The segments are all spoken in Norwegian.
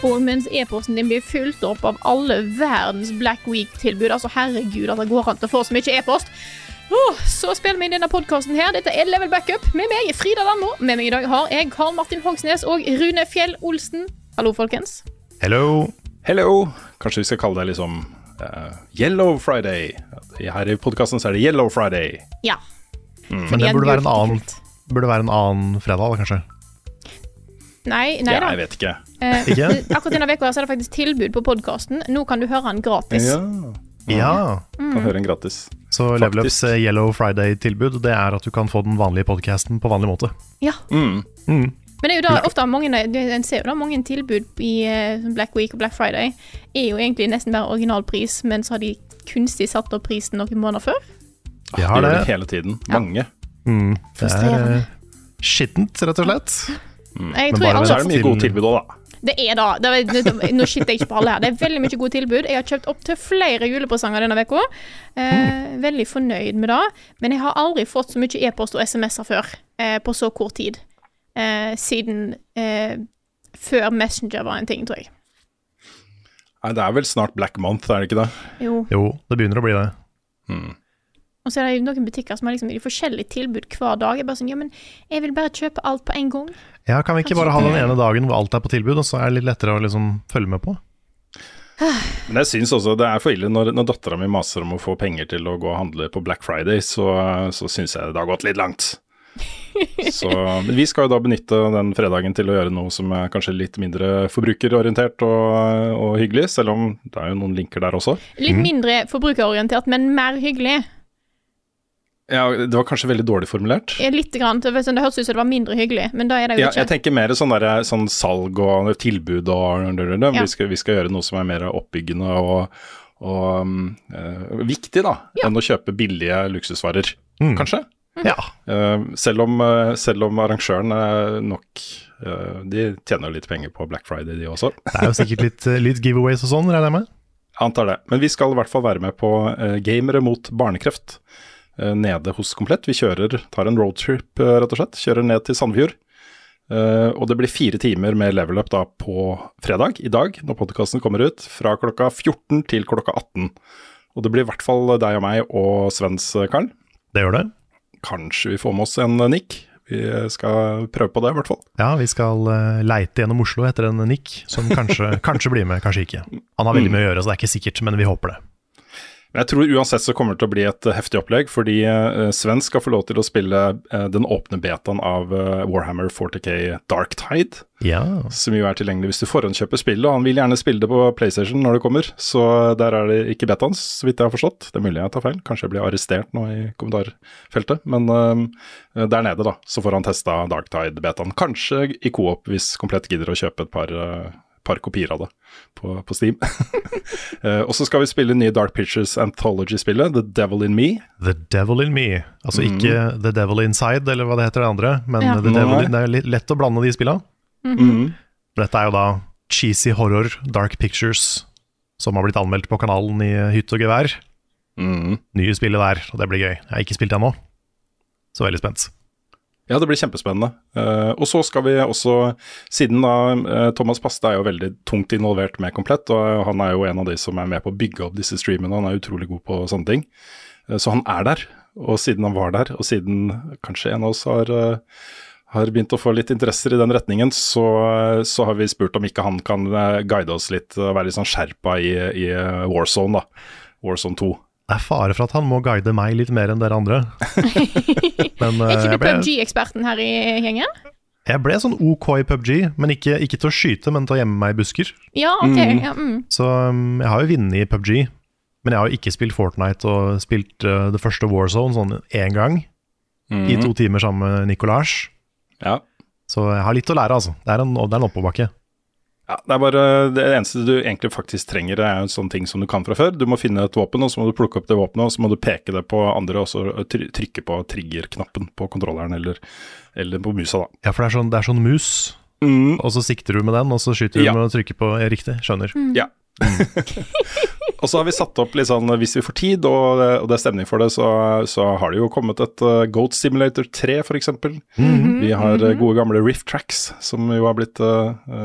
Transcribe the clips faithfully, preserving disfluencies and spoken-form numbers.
og mens e-posten din blir fylt opp av alle verdens Black Week-tilbud, altså herregud at det går an til å få så mye e-post, oh, så spiller vi inn denne podcasten her. Dette er Level Backup med meg, Frida Danmo. Med meg i dag har jeg Karl Martin Hogsnes og Rune Fjell Olsen. Hallo, folkens. Hello. Hello. Kanskje vi skal kalle det liksom uh, Yellow Friday. Her i podcasten så er det Yellow Friday. Ja. Mm. Men det burde være en annen, burde være en annen fredag, da, kanskje? Nei, nei ja, da. jeg vet ikke. Eh, ikke? Akkurat denne veka så er det faktisk tilbud på podcasten. Nå kan du høre den gratis. Ja. Ja. Mm. Kan høre den gratis. Så Level Ups Yellow Friday-tilbud, det er at du kan få den vanlige podcasten på vanlig måte. Ja. Mm. Mm. Men det er jo da ofte mange, en ser jo da mange tilbud i Black Week og Black Friday er jo egentlig nesten bare originalpris, men så har de kunstig satt opp prisen noen måneder før. De har det. det hele tiden. Ja. Mange. Mm. Det er uh, skittent, rett og slett. Mm. Men bare så er det mye gode tilbud også, da. Det er da. Det er, nå skitter jeg ikke på alle her. Det er veldig mye gode tilbud. Jeg har kjøpt opp til flere julepresanger denne veka. Eh, mm. Veldig fornøyd med det. Men jeg har aldri fått så mye e-post og sms'er før, eh, på så kort tid. Eh, siden eh, før Messenger var en ting, tror jeg. Nei, det er vel snart Black Month, er det ikke det? Jo. Jo, det begynner å bli det. Mm. Og så er det noen butikker som har liksom de forskjellige tilbud hver dag. Jeg er bare sånn, ja, men jeg vil bare kjøpe alt på en gang. Ja, kan vi ikke bare ha den ene dagen hvor alt er på tilbud, og så er det litt lettere å liksom følge med på? Men jeg synes også det er for ille når, når datteren min maser om å få penger til å gå og handle på Black Friday, så, så synes jeg det har gått litt langt. Så, men vi skal jo da benytte den fredagen til å gjøre noe som er kanskje litt mindre forbrukerorientert og, og hyggelig, selv om det er jo noen linker der også. Litt mindre forbrukerorientert, men mer hyggelig. Ja, det var kanskje veldig dårlig formulert. Litt grann, det hørtes ut som det var mindre hyggelig, men da er det jo ja, ikke. Jeg tenker mer sånn, der, sånn salg og tilbud og ja. vi, skal, vi skal gjøre noe som er mer oppbyggende og, og um, uh, viktig da, ja. enn å kjøpe billige luksusvarer, mm. kanskje? Ja. Uh, selv, om, uh, selv om arrangøren er nok, uh, de tjener jo litt penger på Black Friday de også. Det er jo sikkert litt, litt giveaways og sånn, regner jeg med? Antar det, men vi skal i hvert fall være med på uh, Gamere mot barnekreft. Nede hos Komplett. Vi kjører, tar en roadtrip rett og slett, kjører ned til Sandefjord. Uh, og det blir fire timer med level up da på fredag, i dag, når podcasten kommer ut, fra klokka fjorten til klokka atten. Og det blir i hvert fall deg og meg og Svens, Karl. Det gjør det. Kanskje vi får med oss en Nick. Vi skal prøve på det i hvert fall. Ja, vi skal uh, leite gjennom Oslo etter en Nick, som kanskje, kanskje blir med, kanskje ikke. Han har veldig mye å gjøre, så det er ikke sikkert, men vi håper det. Jeg tror uansett så kommer det til å bli et heftig opplegg, fordi uh, Sven skal få lov til å spille uh, den åpne betaen av uh, Warhammer forty K Dark Tide, ja. som jo er tilgjengelig hvis du forhåndkjøper spillet, og han vil gjerne spille det på PlayStation når det kommer, så der er det ikke betaen, så vidt jeg har forstått. Det er mulig jeg tar feil, kanskje jeg blir arrestert nå i kommentarfeltet, men uh, der nede da, så får han testa Dark Tide betaen, kanskje i co-op hvis Komplett gidder å kjøpe et par... Uh, par kopier av det på, på Steam. uh, og så skal vi spille nye Dark Pictures Anthology-spillet, The Devil in Me. The Devil in Me. Altså mm. ikke The Devil Inside, eller hva det heter det andre, men ja. The Devil in, det er litt lett å blande de spillene. Mm-hmm. Dette er jo da cheesy horror, Dark Pictures, som har blitt anmeldt på kanalen i Hytt og Gevær. Mm. Nye spillet der, og det blir gøy. Jeg har ikke spilt det ennå, så veldig spent. Ja, det blir kjempespennende. Uh, og så skal vi også, siden da uh, Thomas Paste er jo veldig tungt involvert med Komplett, og han er jo en av de som er med på å bygge opp disse streamene, han er utrolig god på sånne ting. Uh, så han er der, og siden han var der, og siden kanskje en av oss har, uh, har begynt å få litt interesser i den retningen, så, uh, så har vi spurt om ikke han kan uh, guide oss litt, og være litt sånn skjerpa i, i Warzone da, Warzone to. Det er fare for at han må guide meg litt mer enn dere andre. Men, uh, er ikke du ble, P U B G-eksperten her i gjengen? Jeg ble sånn OK i P U B G, men ikke, ikke til å skyte, men til å gjemme meg i busker. Ja, ok. Mm. Ja, mm. Så um, jeg har jo vunnet i P U B G, men jeg har jo ikke spilt Fortnite og spilt uh, det første Warzone sånn en gang, mm. i to timer sammen med Nicolás. Ja. Så jeg har litt å lære, altså. Det er en, det er en oppoverbakke. Ja, det er bare det eneste du egentlig faktisk trenger er en sånn ting som du kan fra før. Du må finne et våpen, og så må du plukke opp det våpenet, og så må du peke det på andre, og så trykke på trigger-knappen på kontrolleren, eller, eller på musa da. Ja, for det er sånn, det er sånn mus, mm. og så sikter du med den, og så skyter du ja. med å trykke på ja, riktig, skjønner. Mm. Ja. Og så har vi satt opp litt sånn, hvis vi får tid, og, og det er stemning for det, så, så har det jo kommet et uh, Goat Simulator tre, for eksempel. Mm-hmm. Vi har uh, gode gamle Rift Tracks, som jo har blitt... Uh, uh,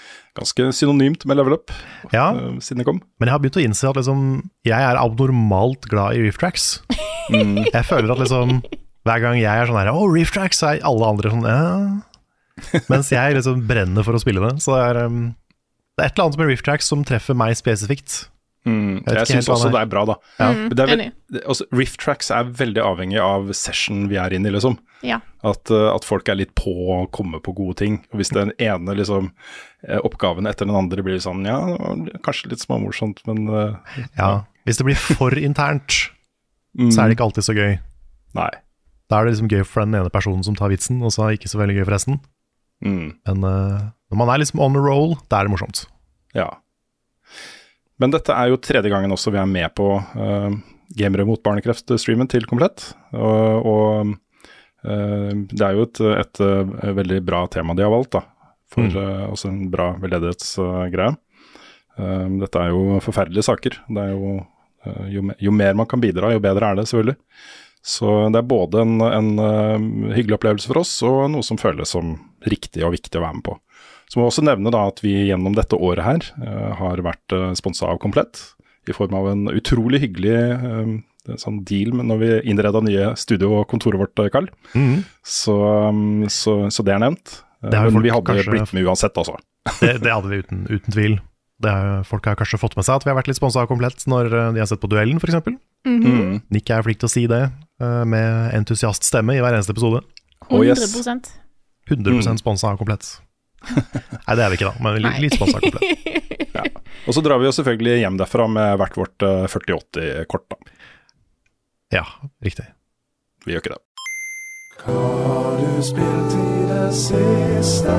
ganske synonymt med level up, Ja. uh, siden det kom. Men jeg har begynt å innse at liksom, jeg er abnormalt glad i Rift Tracks. Mm. Jeg føler at liksom, hver gang jeg er sånn her, å, Rift Tracks, er alle andre sånn, ja. Mens jeg liksom brenner for å spille det. Så det er, um, det er et eller annet med Rift Tracks som treffer meg spesifikt. Mm, jeg jeg syns også det er bra, da. Ja. Mm, det er vel, det, også, Rift Tracks er veldig avhengig av session vi er inne i, liksom. Ja. At, uh, at folk er litt på å komme på gode ting. Og hvis den ene liksom, oppgaven etter den andre blir sånn, ja, kanskje litt småmorsomt, men uh, Ja, hvis det blir for internt, mm, så er det ikke alltid så gøy. Nei. Da er det liksom gøy for den ene personen som tar vitsen, og så er det ikke så veldig gøy for resten. Mm. Men uh, når man er liksom on the roll, da er det morsomt. Ja. Men dette er jo tredje gangen også vi er med på uh, Gamere mot barnekreft-streamen til Komplett. Og, og uh, det er jo et, et, et veldig bra tema de har valgt, da. For mm. uh, også en bra veldedighetsgreie. Uh, dette er jo forferdelige saker. Det er jo, uh, jo, jo mer man kan bidra, jo bedre er det, selvfølgelig. Så det er både en, en uh, hyggelig opplevelse for oss, og noe som føles som riktig og viktig å være med på. Så må jeg også nevne da at vi gjennom dette året her uh, har vært uh, sponset av Komplett, i form av en utrolig hyggelig uh, sånn deal når vi innredet nye studio og kontoret vårt, Karl. Mm. Så, um, så, så det er nevnt. Uh, det men vi hadde kanskje blitt med uansett, altså. det, det hadde vi uten, uten tvil. Det er, folk har kanskje fått med seg at vi har vært litt sponset av Komplett når de har sett på Duellen, for eksempel. Mm-hmm. Nick er flink til å si det, uh, med entusiaststemme i hver eneste episode. hundre prosent. hundre prosent sponset av Komplett. Nei, det er vi ikke da, men litt, litt sponset av Komplett. Ja. Og så drar vi jo selvfølgelig hjem derfra med hvert vårt uh, førti åtti-kort da. Ja, riktig. Vi gjør ikke det. Hva har du spilt i det siste?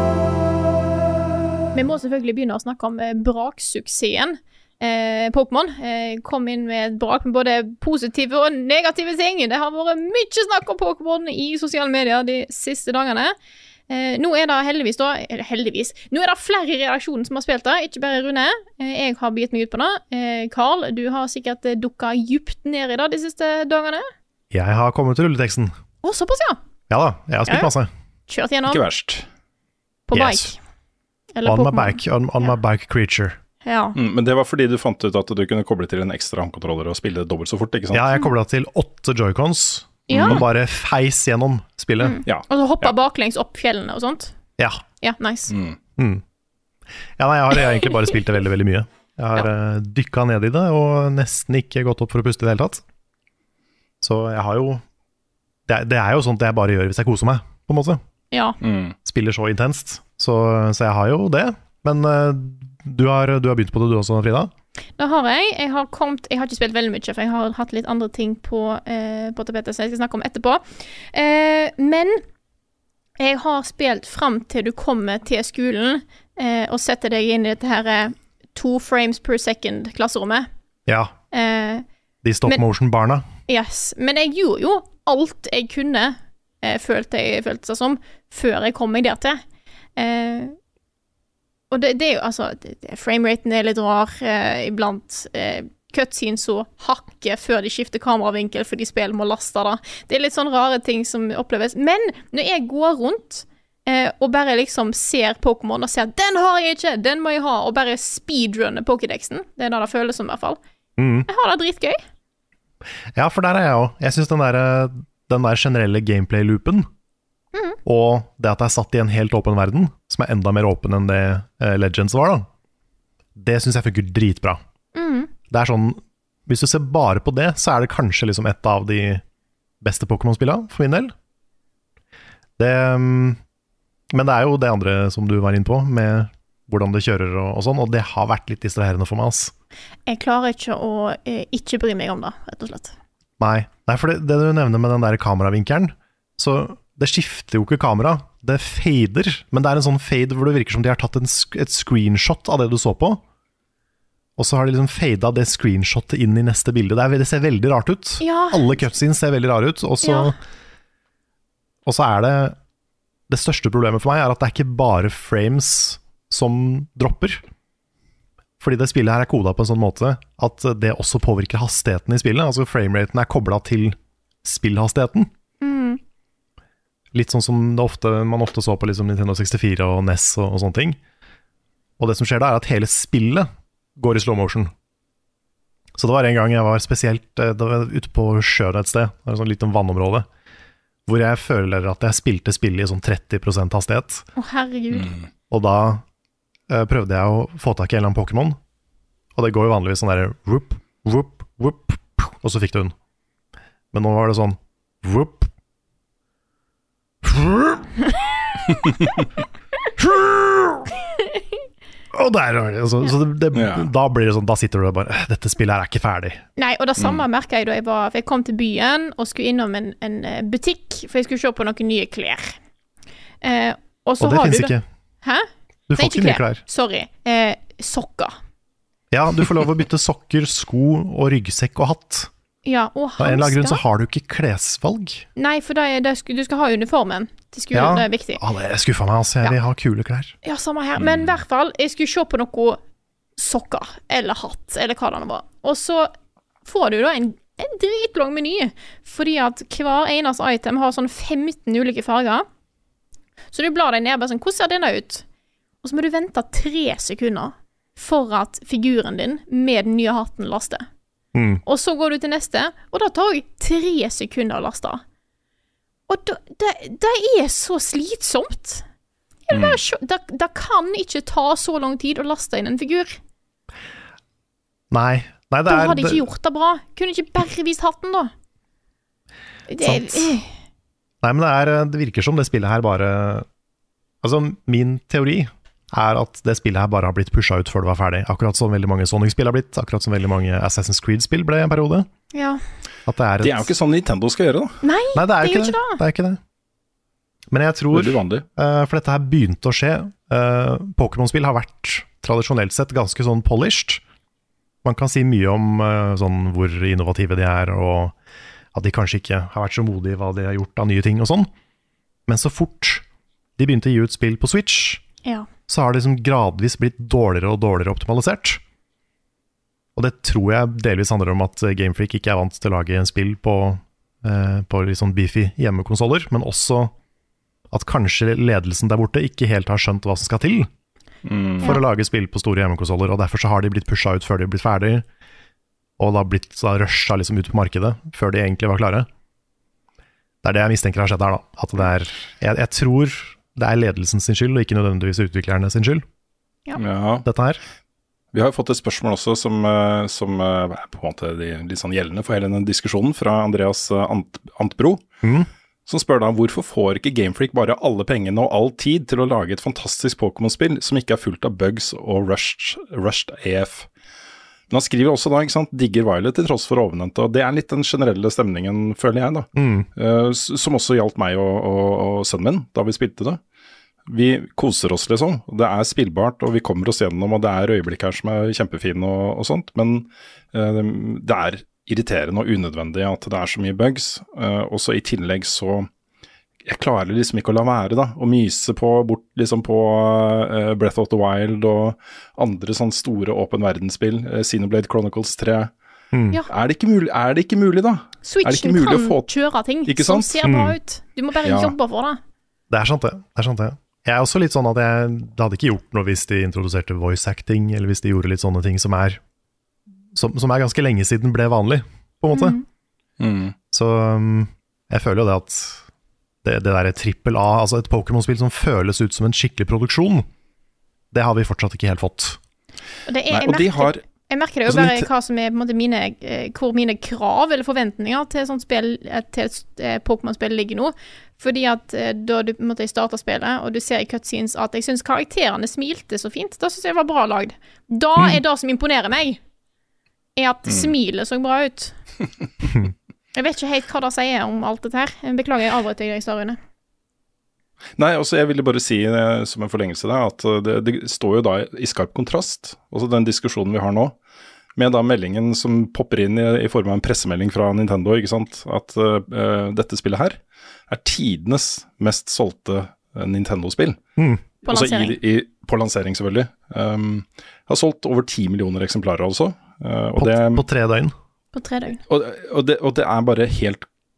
Vi må selvfølgelig begynne å snakke om eh, braksuksessen. Eh, Pokémon eh, kom inn med et brak med både positive og negative ting. Det har vært mye snakk om Pokémon i sosiale medier de siste dagene. Eh, nå er det heldigvis da, eller heldigvis, nå er det flere i redaksjonen som har spilt det, ikke bare Rune. Eh, jeg har bitt meg ut på det. Eh, Karl, du har sikkert eh, dukket djupt ned i det de siste dagene. Jeg har kommet til rulleteksten. Å, såpass, ja. Ja da, jeg har spilt ja. masse. Kjørt gjennom. Ikke verst. På yes. bike. Eller on Pokémon. my bike, on, on ja. my bike creature. Ja. Mm, men det var fordi du fant ut at du kunne koble til en ekstra håndkontroller og spille dobbelt så fort, ikke sant? Ja, jeg koblet til åtte joycons, ja. og bare feis gjennom spillet. Mm. Ja. Og så hoppa ja. baklengs opp fjellene og sånt. Ja. Ja, nice. Mm. Mm. Ja, nei, jeg har egentlig bare spilt det veldig, veldig mye. Jeg har ja. uh, dykket ned i det, og nesten ikke gått opp for å puste i det hele tatt. Så jeg har jo, det, det er jo sånt jeg bare gjør hvis jeg koser meg, på en måte. Ja. Mm. Spiller så intenst, så, så jeg har jo det. Men uh, du, har, du har begynt på det du også, Frida? Det har jeg. Jeg har, kommet, jeg har ikke spilt veldig mye, for jeg har hatt litt andre ting på, eh, på tapetet, som jeg skal snakke om etterpå. Eh, men jeg har spilt frem til du kommer til skolen eh, og setter deg inn i dette her eh, to frames per second klasserommet. Ja, eh, de stop motion-barna. Yes, men jeg gjorde jo alt jeg kunne, eh, følte jeg følte det som, før jeg kom meg der til. Eh, Og det, det er jo, altså, frameraten er litt rar eh, iblant. Eh, cutscenes så hakker før de skifter kameravinkel fordi spillet må laste det. Det er litt sånn rare ting som oppleves. Men når jeg går rundt eh, og bare liksom ser Pokémon og ser 'den har jeg ikke, den må jeg ha', og bare speedrunner Pokédexen, det er det det føles som i hvert fall. Mm. Jeg har det dritgøy. Ja, for der er jeg også. Jeg synes den der, den der generelle gameplay-loopen, mm. og det at det er satt i en helt åpen verden, som er enda mer åpen enn det uh, Legends var da, det synes jeg funker dritbra. Mm. Det er sånn, hvis du ser bare på det, så er det kanskje liksom et av de beste Pokémon-spillene, for min del. Det, um, men det er jo det andre som du var inne på, med hvordan det kjører og, og sånn, og det har vært litt distraherende for meg, ass. Jeg klarer ikke å eh, ikke bry meg om det, rett og slett. Nei, Nei for det, det du nevner med den der kameravinkelen, så det skifter jo ikke kamera, det fader, men det er en sånn fade hvor det virker som de har tatt en, et screenshot av det du så på, og så har de liksom fadet det screenshotet inn i neste bilde. Det, er, det ser veldig rart ut. Ja. Alle cutscenes ser veldig rare ut, og så, ja. og så er det, det største problemet for meg er at det er ikke bare frames som dropper. Fordi det spillet her er kodet på en sånn måte at det også påvirker hastigheten i spillet. Altså frameraten er koblet til spillhastigheten. Mm. Litt sånn som det ofte, man ofte så på liksom Nintendo sekstifire og N E S og, og sånne ting. Og det som skjer da er at hele spillet går i slow motion. Så det var en gang jeg var spesielt det var ute på sjøen et sted, det var et sånt lite vannområde, hvor jeg føler at jeg spilte spillet i sånn tretti prosent hastighet. Å, herregud. Mm. Og da uh, prøvde jeg å få tak i en eller annen Pokémon, og det går jo vanligvis sånn der whoop, whoop, whoop, og så fikk du den. Men nå var det sånn whoop, og der var det, så, så det, det, Ja. da blir det sånn, da sitter du og bare, dette spillet her er ikke ferdig. Nei, og det samme merket jeg da jeg var, for jeg kom til byen og skulle innom en, en eh, butikk, for jeg skulle se på noen nye klær. Eh, og så Og det har finnes du da- ikke. Hæ? Du får Nei, ikke nye klær. Sorry. Eh, sokker. Ja, du får lov å bytte sokker, sko og ryggsekk og hatt. Ja, og Av en eller annen grunn så hansker. har du ikke klesvalg. Nei, for det er, det er, sku- du skal ha uniformen til skolen, Ja. det er viktig. Ah, det skuffa meg, altså. Jeg vil ha kule klær. Ja, samme her. Men i hvert fall, jeg skulle se på noe sokker, eller hatt, eller hva det nå var. Og så får du da en, en dritlang meny, fordi at hver eneste item har sånn femten ulike farger. Så du blar deg ned, bare sånn, hvordan ser denne ut? Og så må du vente tre sekunder for at figuren din med den nye hatten laster. Mm. Og så går du til neste, og da tar jeg tre sekunder å laste. Og da, det, det er så slitsomt. Jeg vil bare se- Det, det kan ikke ta så lang tid å laste inn en figur. Nei. Nei, det Da er hadde jeg det, ikke gjort det bra. Kunne ikke bare vist hatten, da. Det, Sant. eh, Nei, men det, er, det virker som det spillet her bare Altså, min teori er at det spillet her bare har blitt pusha ut før det var ferdig. Akkurat som veldig mange Sonic-spill har blitt. Akkurat som veldig mange Assassin's Creed-spill ble i en periode. ja. At det er et Det er jo ikke sånn Nintendo skal gjøre, da. Nei, Nei, det er det jo er ikke jo det. ikke Det er ikke det. Men jeg tror Veldig vanlig. Uh, for dette her begynte å skje. Uh, Pokémon-spill har vært tradisjonelt sett ganske sånn polished. Man kan si mye om uh, sånn hvor innovative de er, og at de kanskje ikke har vært så modige i hva de har gjort av nye ting og sånn. Men så fort de begynte å gi ut spill på Switch, ja. så har det liksom gradvis blitt dårligere og dårligere optimalisert. Og det tror jeg delvis handler om at Game Freak ikke er vant til å lage en spill på, uh, på litt sånn beefy hjemmekonsoller, men også at kanskje ledelsen der borte ikke helt har skjønt hva som skal til Mm. for Ja. å lage spill på store hjemmekonsoller, og derfor så har de blitt pusha ut før de har blitt ferdig, og da blitt så rusha liksom ut på markedet før de egentlig var klare. Det er det jeg mistenker har skjedd her, da. At det er, jeg, jeg tror det er ledelsen sin skyld, og ikke nødvendigvis utviklerne sin skyld, Ja. Ja. dette her. Vi har jo fått et spørsmål også som, eh, som eh, er på en måte de- litt sånn gjeldende for hele denne diskusjonen, fra Andreas eh, Ant, Antbro. Mm. Som spør da, hvorfor får ikke Game Freak bare alle pengene og all tid til å lage et fantastisk Pokémon-spill som ikke er fullt av bugs og rushed, rushed A F? Men han skriver også da, ikke sant, digger Violet til tross for ovennevnte, og det er litt den generelle stemningen, føler jeg da, Mm. eh, s- som også gjaldt meg og, og, og sønnen min da vi spilte det. Vi koser oss liksom, og det er spillbart, og vi kommer oss gjennom, og det er øyeblikk her som er kjempefine og, og sånt, men eh, det er irriterende og unødvendig at det er så mye bugs, uh, og så i tillegg så jeg klarer liksom ikke å la være da, å myse på, bort liksom på uh, Breath of the Wild og andre sånn store åpen verdensspill, uh, Xenoblade Chronicles tre. Mm. Ja. Er det ikke mulig, er det ikke mulig da? Switchen mulig å kan få- kjøre ting Ikke som sant? ser bra Mm. ut. Du må bare Ja. jobbe for det. Det er sant det. det er sant det. Jeg er også litt sånn at jeg det hadde ikke gjort noe hvis de introduserte voice acting, eller hvis de gjorde litt sånne ting som er som, som er ganske lenge siden ble vanlig, på en måte. Mm. Mm. Så um, jeg føler jo det at det, det der trippel A, altså et Pokémon-spill som føles ut som en skikkelig produksjon, det har vi fortsatt ikke helt fått. Og, det er, Nei, jeg, og de merker, har jeg merker det jo altså, bare litt- hva som er på en måte mine, eh, hvor mine krav eller forventninger til et sånt spill, eh, til et eh, Pokémon-spill ligger nå. Fordi at eh, da du på en måte starter spillet, og du ser i cutscenes at jeg syns karakterene smilte så fint, da syns jeg det var bra lagd. Da Mm. er det som imponerer meg, er at smilet så bra ut. Jeg vet ikke helt hva det sier om alt dette her. Jeg beklager, jeg avbrøt deg i historiene. Nei, altså jeg ville bare si eh, som en forlengelse der, at eh, det, det står jo da i, i skarp kontrast, også den diskusjonen vi har nå, med da meldingen som popper inn i, i form av en pressemelding fra Nintendo, ikke sant, at eh, dette spillet her er tidenes mest solgte eh, Nintendo-spill. Mm. På Altså lansering. I, i, på lansering, selvfølgelig. Um, har solgt over ti millioner eksemplarer altså. Uh, og, På, det, på tre døgn. På tre døgn. og, og, det, og det er bare helt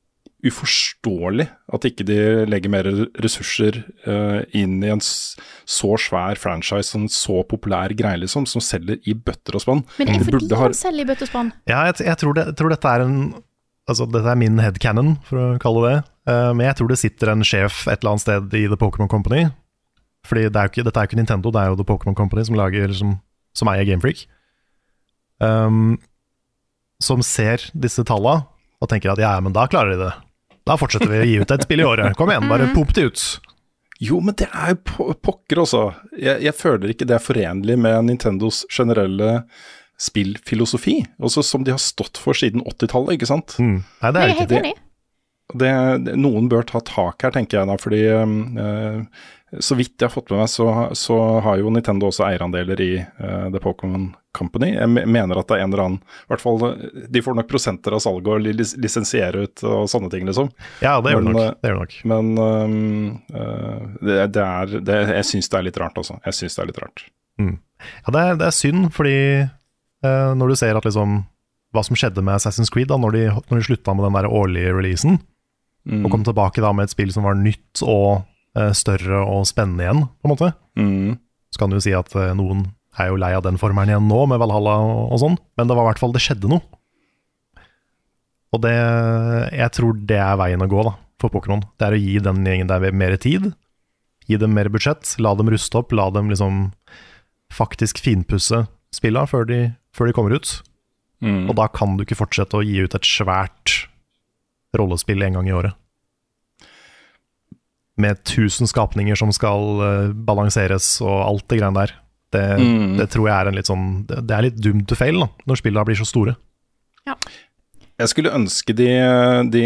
uforståelig at ikke de legger mer ressurser uh, inn i en så svær franchise, en så populær greie liksom, som selger i bøtter og spann. Men det er Det fordi burde ha- han selger i bøtter og spann. Ja, jeg, jeg, tror det, jeg tror dette er en Altså, dette er min headcanon, for å kalle det. Uh, men jeg tror det sitter en sjef et eller annet sted i The Pokémon Company. Fordi det er jo ikke, dette er jo ikke Nintendo, det er jo The Pokémon Company som, lager, som, som eier Game Freak. Um, som ser disse tallene og tenker at ja, men da klarer de det. Da fortsetter vi å gi ut et spill i året. Kom igjen, bare pump det ut. Jo, men det er jo po- pokker også. Jeg, jeg føler ikke det er forenlig med Nintendos generelle spillfilosofi, også som de har stått for siden åttitallet, ikke sant? Mm. Nei, det Jeg er er jo helt ikke enig. Det, det, noen bør ta tak her, tenker jeg da, fordi eh, så vidt jeg har fått med meg, så, så har jo Nintendo også eierandeler i eh, The Pokémon Company. Jeg me- mener at det er en eller annen, i hvert fall de får nok prosenter av salget og lis- lisensiere ut og sånne ting, liksom. Ja, det gjør det Men, nok. Det gjør det nok. Men um, uh, det, det er, det, jeg syns det er litt rart, altså. Jeg syns det er litt rart. Mm. Ja, det er, det er synd, fordi eh, når du ser at liksom hva som skjedde med Assassin's Creed da, når de, når de slutta med den der årlige releasen, Mm. og kom tilbake da med et spill som var nytt og eh, større og spennende igjen, på en måte. Mm. Så kan du jo si at eh, noen er jo lei av den formelen igjen nå, med Valhalla og, og sånn, men det var i hvert fall, det skjedde noe. Og det, jeg tror det er veien å gå da, for Pokémon. Det er å gi den gjengen der mer tid, gi dem mer budsjett, la dem ruste opp, la dem liksom faktisk finpusse spillene før de, før de kommer ut. Mm. Og da kan du ikke fortsette å gi ut et svært rollespill en gang i året. Med tusen skapninger som skal uh, balanseres og alt det greiene der. Det, Mm. det tror jeg er en litt sånn Det, det er litt doomed to fail da, når spillene blir så store. Jeg skulle ønske de, de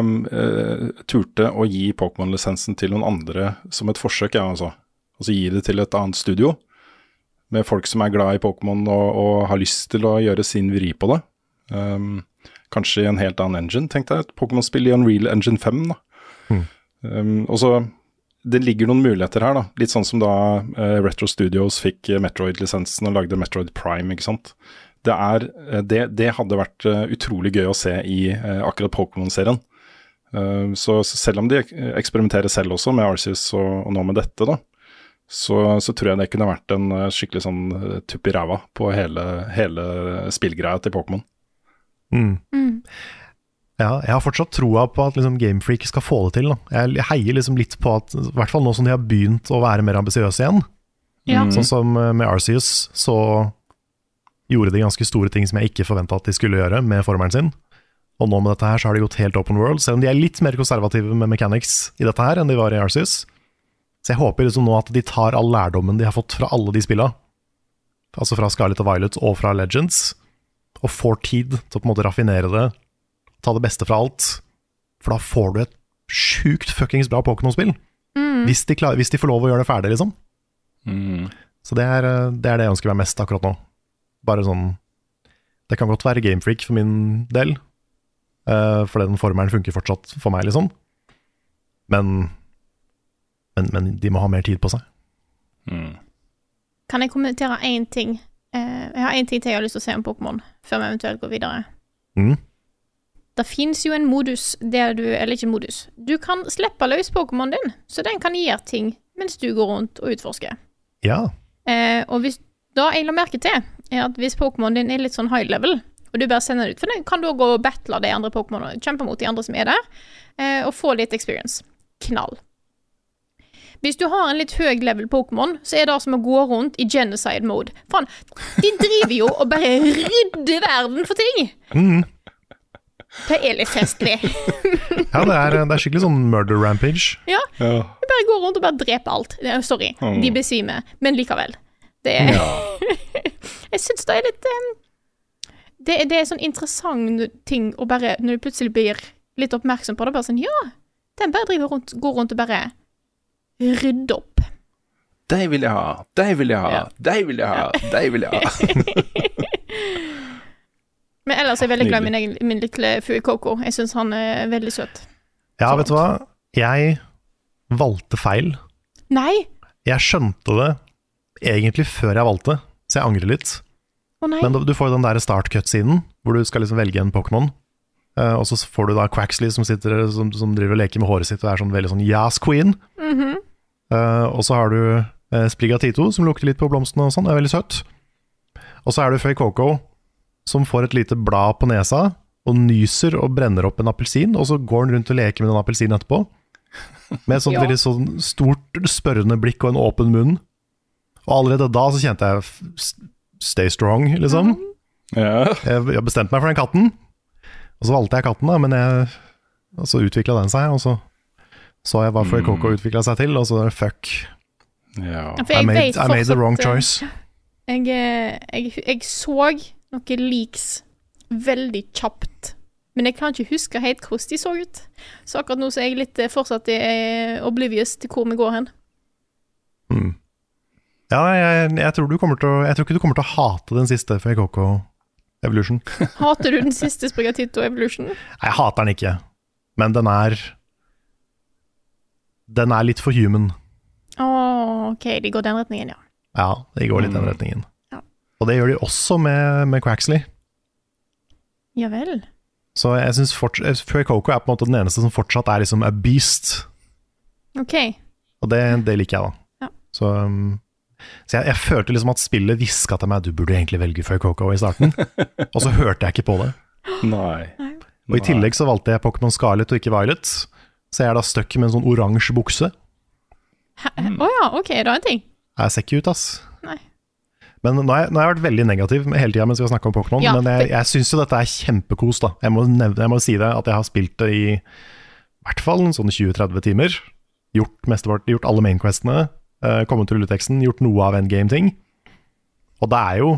uh, turte å gi Pokémon-lisensen til noen andre som et forsøk, ja, altså. Altså gi det til et annet studio, med folk som er glad i Pokémon og, og har lyst til å gjøre sin vri på det. Um, kanskje i en helt annen engine, tenkte jeg. Et Pokémon-spill i Unreal Engine fem, da. Mm. Um, og så, det ligger noen muligheter her, da. Litt sånn som da uh, Retro Studios fikk uh, Metroid-lisensen og lagde Metroid Prime, ikke sant. Det, er, uh, det, det hadde vært uh, utrolig gøy å se i uh, akkurat Pokémon-serien. Uh, så, så selv om de ek- eksperimenterer selv også med Arceus og, og nå med dette, da, så, så tror jeg det kunne vært en uh, skikkelig sånn uh, tupp i ræva på hele, hele spillgreia til Pokémon. Mm. Mm. Ja, jeg har fortsatt troa på at liksom Game Freak skal få det til. Da. Jeg heier liksom litt på at, i hvert fall nå som de har begynt å være mer ambisiøse igjen, Ja. Mm. sånn som uh, med Arceus, så gjorde de ganske store ting som jeg ikke forventet at de skulle gjøre med formelen sin. Og nå med dette her så har de gått helt open world, selv om de er litt mer konservative med mechanics i dette her enn de var i Arceus. Så jeg håper liksom nå at de tar all lærdommen de har fått fra alle de spillene, altså fra Scarlet og Violet og fra Legends, og får tid til å på en måte raffinere det, ta det beste fra alt, for da får du et sjukt fuckings bra Pokémon-spill, Mm. hvis, de klar, hvis de får lov å gjøre det ferdig liksom. Mm. Så det er, eh, det er det jeg ønsker meg mest akkurat nå. Bare sånn, det kan godt være Game Freak for min del, uh, for den formelen funker fortsatt for meg liksom, men, men, men de må ha mer tid på seg. Mm. Kan jeg kommentere én ting? Eh, jeg har én ting til jeg har lyst til å se om Pokémon, før vi eventuelt går videre. Mm. Det finnes jo en modus der du, eller ikke modus, du kan slippe løs Pokémon din, så den kan gjøre ting mens du går rundt og utforsker. Ja, Eh, og hvis, da jeg la merke til, er at hvis Pokémon din er litt sånn high level, og du bare sender den ut, for den kan da gå og battle de andre Pokémon, og kjempe mot de andre som er der, eh, og få litt experience. Knall. Hvis du har en litt høy level Pokémon, så er det som å gå rundt i genocide mode. Faen, de driver jo og bare rydder verden for ting! mm. Det er litt festlig. ja det, er, det er skikkelig sånn murder rampage. Ja. Du bare går rundt og bare dreper alt. Eh, Sorry, Mm. de besvimer, men likevel. Det er Ja. Jeg syns det er litt eh, det, er- det er sånn interessant ting å bare, når du plutselig blir litt oppmerksom på det, bare sånn, ja, den bare driver rundt, går rundt og bare rydder opp. De vil jeg ha, de vil jeg ha, Ja. de vil jeg ha, de vil jeg ha. Men ellers er jeg veldig glad i min, egen, min lille Fuecoco. Jeg syns han er veldig søt. Ja, vet du hva? Jeg valgte feil. Nei! Jeg skjønte det egentlig før jeg valgte, så jeg angrer litt. Å nei. Men du får jo den der start-cut-siden, hvor du skal liksom velge en Pokémon. Uh, og så får du da Quaxley som, sitter, som, som driver og leker med håret sitt og er sånn veldig sånn Yas Queen. Mhm. uh, og så har du uh, Sprigatito som lukter litt på blomstene og sånn, det er veldig søtt. Og så er du Fay Coco som får et lite blad på nesa og nyser og brenner opp en appelsin, og så går han rundt og leker med den appelsinen etterpå. Med et sånt Ja. veldig sånn stort spørrende blikk og en åpen munn. Og allerede da så kjente jeg f- stay strong, liksom. Ja. Jeg, jeg bestemte meg for den katten. Og så valgte jeg katten, da, men jeg, og så utvikla den seg. Og så så jeg hva Fay Coco utvikla seg til, og så fuck. Ja. For I jeg made, vet I made the fortsatt, wrong eh, choice. Jeg, eh, jeg, jeg så noen leaks veldig kjapt, men jeg kan ikke huske helt hvordan de så ut. Så akkurat nå så er jeg litt eh, fortsatt eh, oblivious til hvor vi går hen. Mm. Ja, jeg, jeg, tror du kommer til å, jeg tror ikke du kommer til å hate den siste Fay Coco Evolution. Hater du den siste Sprigatito Evolution? Nei, jeg hater den ikke, men den er Den er litt for human. Åh, ok, de går den retningen, ja. Ja, det går litt den Mm. retningen. Ja. Og det gjør de også med, med Quaxley. Ja vel. Så jeg synes fortsatt Fay Coco er på en måte den eneste som fortsatt er liksom a beast. Ok. Og det, det liker jeg, da. Ja. Så, um, så jeg, jeg følte liksom at spillet hviska til meg du burde egentlig velge Fay Coco i starten. Og så hørte jeg ikke på det. Nei. Og i tillegg så valgte jeg Pokémon Scarlet og ikke Violet. Så jeg er da stuck med en sånn oransje bukse. Å ja, ok, det er en ting. Jeg ser ikke ut, ass. Nei. Men nå har jeg, nå har jeg vært veldig negativ hele tida mens vi har snakka om Pokémon. Ja, men jeg, jeg syns jo dette er kjempekos, da. Jeg må, nevne, jeg må si det, at jeg har spilt det i hvert fall en sånn tjue til tretti timer. Gjort mestevart, gjort alle mainquestene. Uh, kommet til rulleteksten, gjort noe av endgame-ting. Og det er jo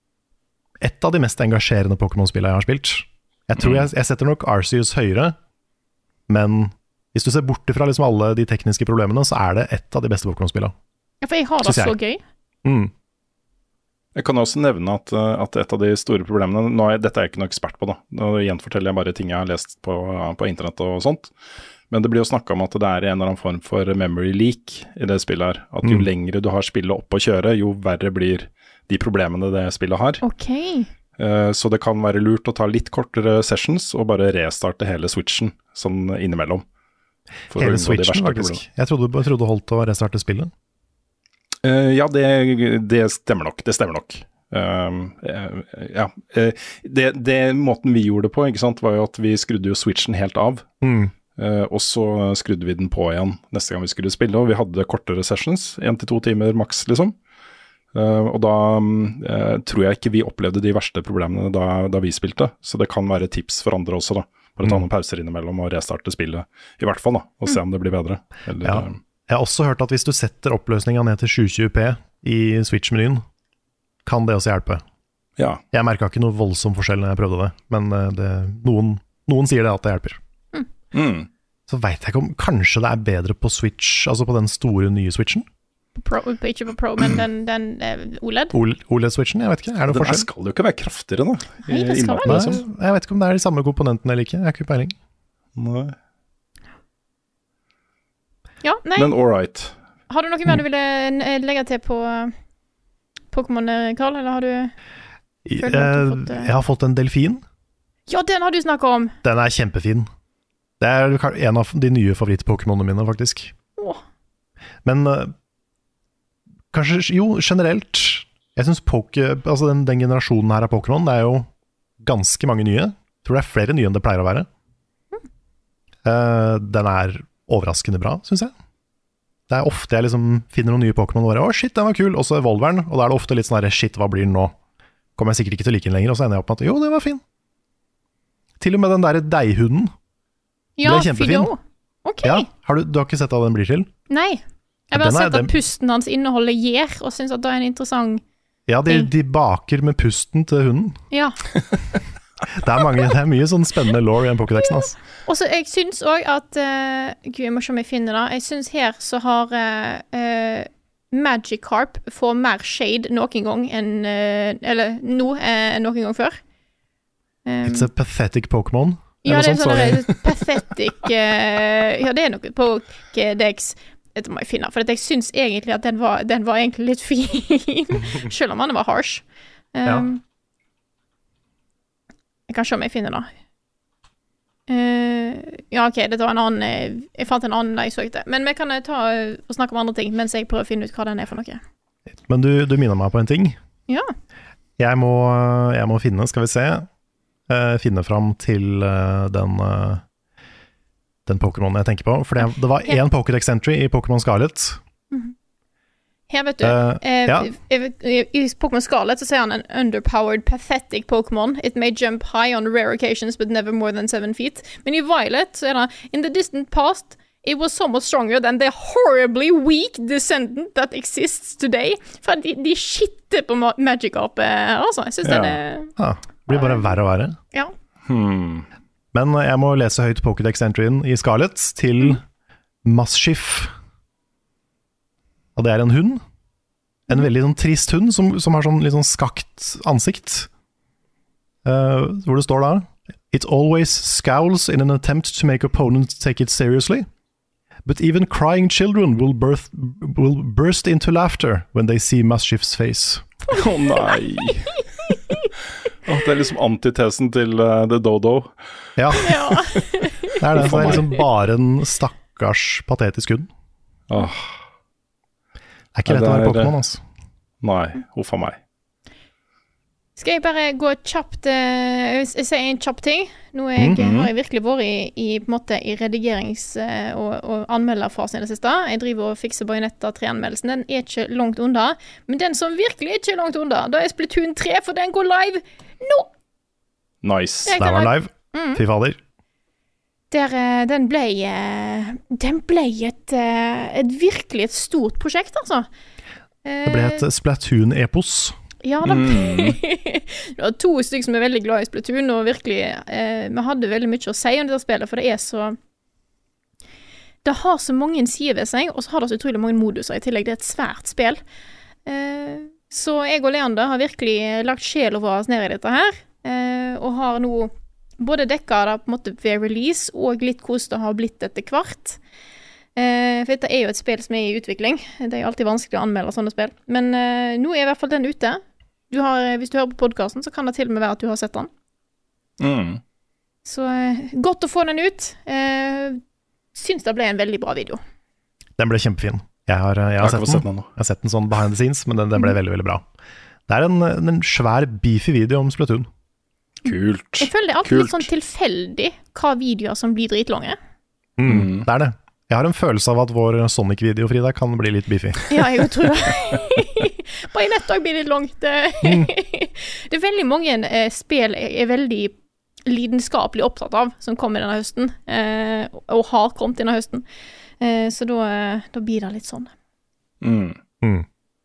et av de mest engasjerende Pokémon-spillene jeg har spilt. Jeg tror jeg, jeg setter nok Arceus høyere, men hvis du ser bort fra liksom alle de tekniske problemene, så er det et av de beste Pokémon-spillene. Ja, for jeg har det Synes så jeg. gøy. Mm. Jeg kan også nevne at, uh, at et av de store problemene nå er, Dette er jeg ikke noe ekspert på, da. Nå gjenforteller jeg bare ting jeg har lest på, på internett og sånt. Men det blir jo snakka om at det er en eller annen form for memory leak i det spillet her. At jo Mm. lengre du har spillet opp å kjøre, jo verre blir de problemene det spillet har. Ok. Uh, så det kan være lurt å ta litt kortere sessions og bare restarte hele switchen sånn innimellom. For å Hele unngå de switchen, verste faktisk. problemene. Jeg trodde, jeg trodde holdt å restarte spillet. Eh, ja, det, det stemmer nok. Det stemmer nok. Um, eh, ja. Eh, det, det måten vi gjorde det på, ikke sant, var jo at vi skrudde jo switchen helt av. Mm. Eh, og så skrudde vi den på igjen neste gang vi skulle spille, og vi hadde kortere sessions. Én til to timer maks, liksom. Eh, og da eh, tror jeg ikke vi opplevde de verste problemene da, da vi spilte. Så det kan være tips for andre også, da. Bare ta noen pauser innimellom og restarte spillet, i hvert fall, da. Og se om det blir bedre. Eller, Ja. eh, Jeg har også hørt at hvis du setter oppløsninga ned til sju tjue p i Switch-menyen, kan det også hjelpe. ja. Jeg merka ikke noe voldsom forskjell når jeg prøvde det, men eh, det, noen, noen sier det at det hjelper. Mm. Så veit jeg ikke om kanskje det er bedre på Switch, altså på den store nye Switchen? Pro, ikke på Pro, men den, den eh, OLED. O L E D-Switchen? Jeg vet ikke, er det Den her forskjell? skal jo ikke være kraftigere, da. Nei, det skal Innmaten, være Nei, liksom. jeg vet ikke om det er de samme komponentene eller ikke, jeg har ikke peiling. Nei. Ja, nei. Men all right. Har du noe mer du ville eh, legge til på eh, Pokémon, eh, Karl, eller har du I- Føler du at du har eh, fått, eh, Jeg har fått en delfin. Ja, den har du snakka om! Den er kjempefin. Det er en av de nye favoritt-Pokémonene mine, faktisk. Åh. Men eh, kanskje, jo, generelt Jeg syns altså den, den generasjonen her av Pokémon, det er jo ganske mange nye. Jeg tror det er flere nye enn det pleier å være. Eh, den er overraskende bra, syns jeg. Det er ofte jeg liksom finner noen nye Pokémon og bare, å shit, den var kul, og så Evolveren, og da er det ofte litt sånn her, shit, hva blir den nå? Kommer jeg sikkert ikke til å like den lenger, og så ender jeg opp med at jo, den var fin. Til og med den der deihunden. Ja, Den er kjempefin. Fido. Ok. Ja, har du, du har ikke sett hva den blir til? Nei. Jeg har Den bare er- sett at den- pusten hans inneholder gjær, og syns at det er en interessant Ja, de, Mm. de baker med pusten til hunden. Ja. Det er, mange, det er mye sånn spennende law i den Pokédexen, altså. Og så jeg syns òg at eh, Gud, jeg må se om jeg finner det. Jeg syns her så har uh, uh, Magikarp får mer shade noen gang enn eh, Eller nå eh, enn noen gang før. Um, It's a pathetic Pokémon. ja, det er sånt, sånn sorry. der pathetic eh, Ja, det er noe Pokédex. Dette må jeg finne, for jeg syns egentlig at den var, den var egentlig litt fin. Selv om han var harsh. Um, Ja. Jeg kan se om jeg finner det. Uh, ja, ok, dette var en annen Jeg fant en annen da jeg søkte. Men vi kan ta og snakke om andre ting mens jeg prøver å finne ut hva den er for noe. Men du, du minner meg på en ting. Ja. Jeg må, jeg må finne, skal vi se, uh, finne fram til uh, den, uh, den Pokémon jeg tenker på. For det, det var én Pokédex entry i Pokémon Scarlet. Mm-hmm. Her vet du, Uh, eh, ja. i, i, i Pokémon Scarlet så sier han en underpowered, pathetic Pokémon. It may jump high on rare occasions, but never more than seven feet. Men i Violet så er det in the distant past, it was somewhat stronger than the horribly weak descendant that exists today. For de, de skitter på ma- Magikarp, eh, altså. Jeg synes Ja. den er... Ah, det blir bare verre og verre. Ja. Hmm. Men jeg må lese høyt Pokédex entryen i Scarlet til Maschiff. Og det er en hund. En veldig sånn trist hund som, som har sånn litt sånn skakt ansikt. Uh, hvor det står da: It always scowls in an attempt to make opponents take it seriously. But even crying children will, birth, will burst into laughter when they see Maschiff's face. Å nei. Å, det er liksom antitesen til uh, The Dodo. Ja, Ja. det er det. Det er liksom bare en stakkars patetisk hund. Åh, Det er ikke Ja, lett å det være er- Pokémon, altså. nei, huff a meg. Skal jeg bare gå kjapt eh, Jeg sier en kjapp ting. Nå er jeg, Mhm. har jeg virkelig vært i, i, på en måte, i redigerings- eh, og, og anmelderfasen i det siste. Jeg driver og fikser Bayonetta tre-anmeldelsen. Den er ikke langt unna. Men den som virkelig ikke er langt unna, da er Splatoon tre, for den går live nå! Nice. Jeg Der kan var den ha- live. Fy fader. Der, eh, den ble eh, Den ble et, eh, et virkelig et stort prosjekt, altså. Det ble et Splatoon-epos. Ja da. Det var to stykker som er veldig glad i Splatoon, og virkelig eh, vi hadde veldig mye å si om dette spillet, for det er så Det har så mange sider ved seg, og så har det så utrolig mange moduser i tillegg. Det er et svært spill. Eh, så jeg og Leander har virkelig lagt sjela vår ned i dette her, eh, og har nå både dekka det på en måte ved release, og litt hvordan det har blitt etter hvert. Eh, for dette er jo et spill som er i utvikling. Det er jo alltid vanskelig å anmelde sånne spill. Men eh, nå er i hvert fall den ute. Du har, hvis du hører på podcasten, så kan det til og med være at du har sett den. Mm. Så eh, godt å få den ut. Eh, syns det ble en veldig bra video. Den ble kjempefin. Jeg har, jeg Jeg har, har ikke sett, fått den. sett den ennå. jeg har sett den sånn behind the scenes, men den, den ble veldig, veldig bra. Det er en, en svær, beefy video om Splatoon. Kult. Jeg føler det er alltid litt Kult. sånn tilfeldig hva videoer som blir dritlange. Mm. Det er det. Jeg har en følelse av at vår Sonic-video, Frida, kan bli litt beefy. Ja, jeg tror det. Bare i nettdag blir det litt langt. Det er veldig mange eh, spill jeg er veldig lidenskapelig opptatt av, som kommer denne høsten, eh, og har kommet denne høsten. Eh, så da, eh, da blir det litt sånn. Mm. Mm.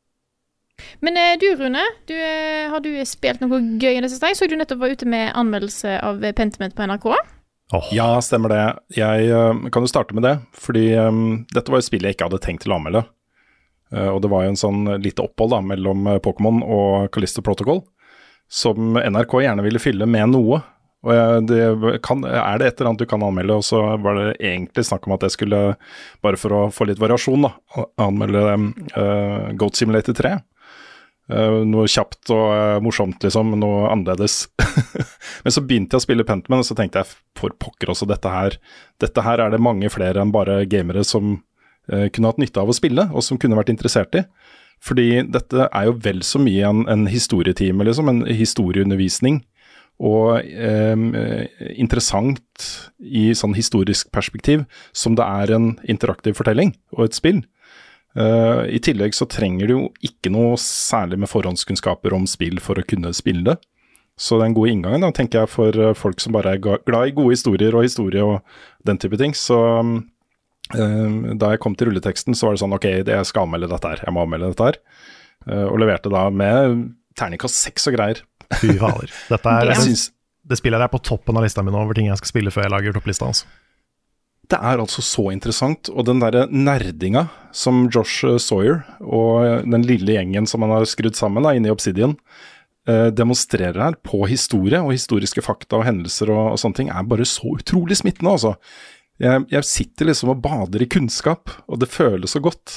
Men eh, du, Rune, du, eh, har du spilt noe gøy i det siste? Jeg så du nettopp var ute med anmeldelse av Pentiment på N R K. Åh, Ja, stemmer det. Jeg øh, kan jo starte med det, fordi øhm, dette var et spill jeg ikke hadde tenkt til å anmelde. Uh, og det var jo en sånn lite opphold da, mellom uh, Pokémon og Callisto Protocol, som N R K gjerne ville fylle med noe. Og jeg, det kan, er det et eller annet du kan anmelde, og så var det egentlig snakk om at jeg skulle, bare for å få litt variasjon da, anmelde uh, Goat Simulator tre. Uh, noe kjapt og uh, morsomt, liksom, noe annerledes. Men så begynte jeg å spille Pentiment, og så tenkte jeg, for pokker også, dette her, dette her er det mange flere enn bare gamere som uh, kunne hatt nytte av å spille, og som kunne vært interessert i. Fordi dette er jo vel så mye en, en historietime, liksom, en historieundervisning, og uh, interessant i sånn historisk perspektiv, som det er en interaktiv fortelling og et spill. Uh, I tillegg så trenger du jo ikke noe særlig med forhåndskunnskaper om spill for å kunne spille det. Så det er en god inngang da, tenker jeg, for uh, folk som bare er glad i gode historier og historie og den type ting. Så um, uh, da jeg kom til rulleteksten så var det sånn, ok, jeg skal anmelde dette her, jeg må anmelde dette her. Uh, og leverte da med terningkast seks og greier. fy fader. Dette er, Det er- Jeg synes det spillet er på toppen av lista mi nå over ting jeg skal spille før jeg lager topplista. Altså. det er altså så interessant, og den der nerdinga som Josh Sawyer og den lille gjengen som han har skrudd sammen da, inne i Obsidian, eh, demonstrerer her på historie og historiske fakta og hendelser og, og sånne ting, er bare så utrolig smittende, altså. Jeg, jeg sitter liksom og bader i kunnskap, og det føles så godt.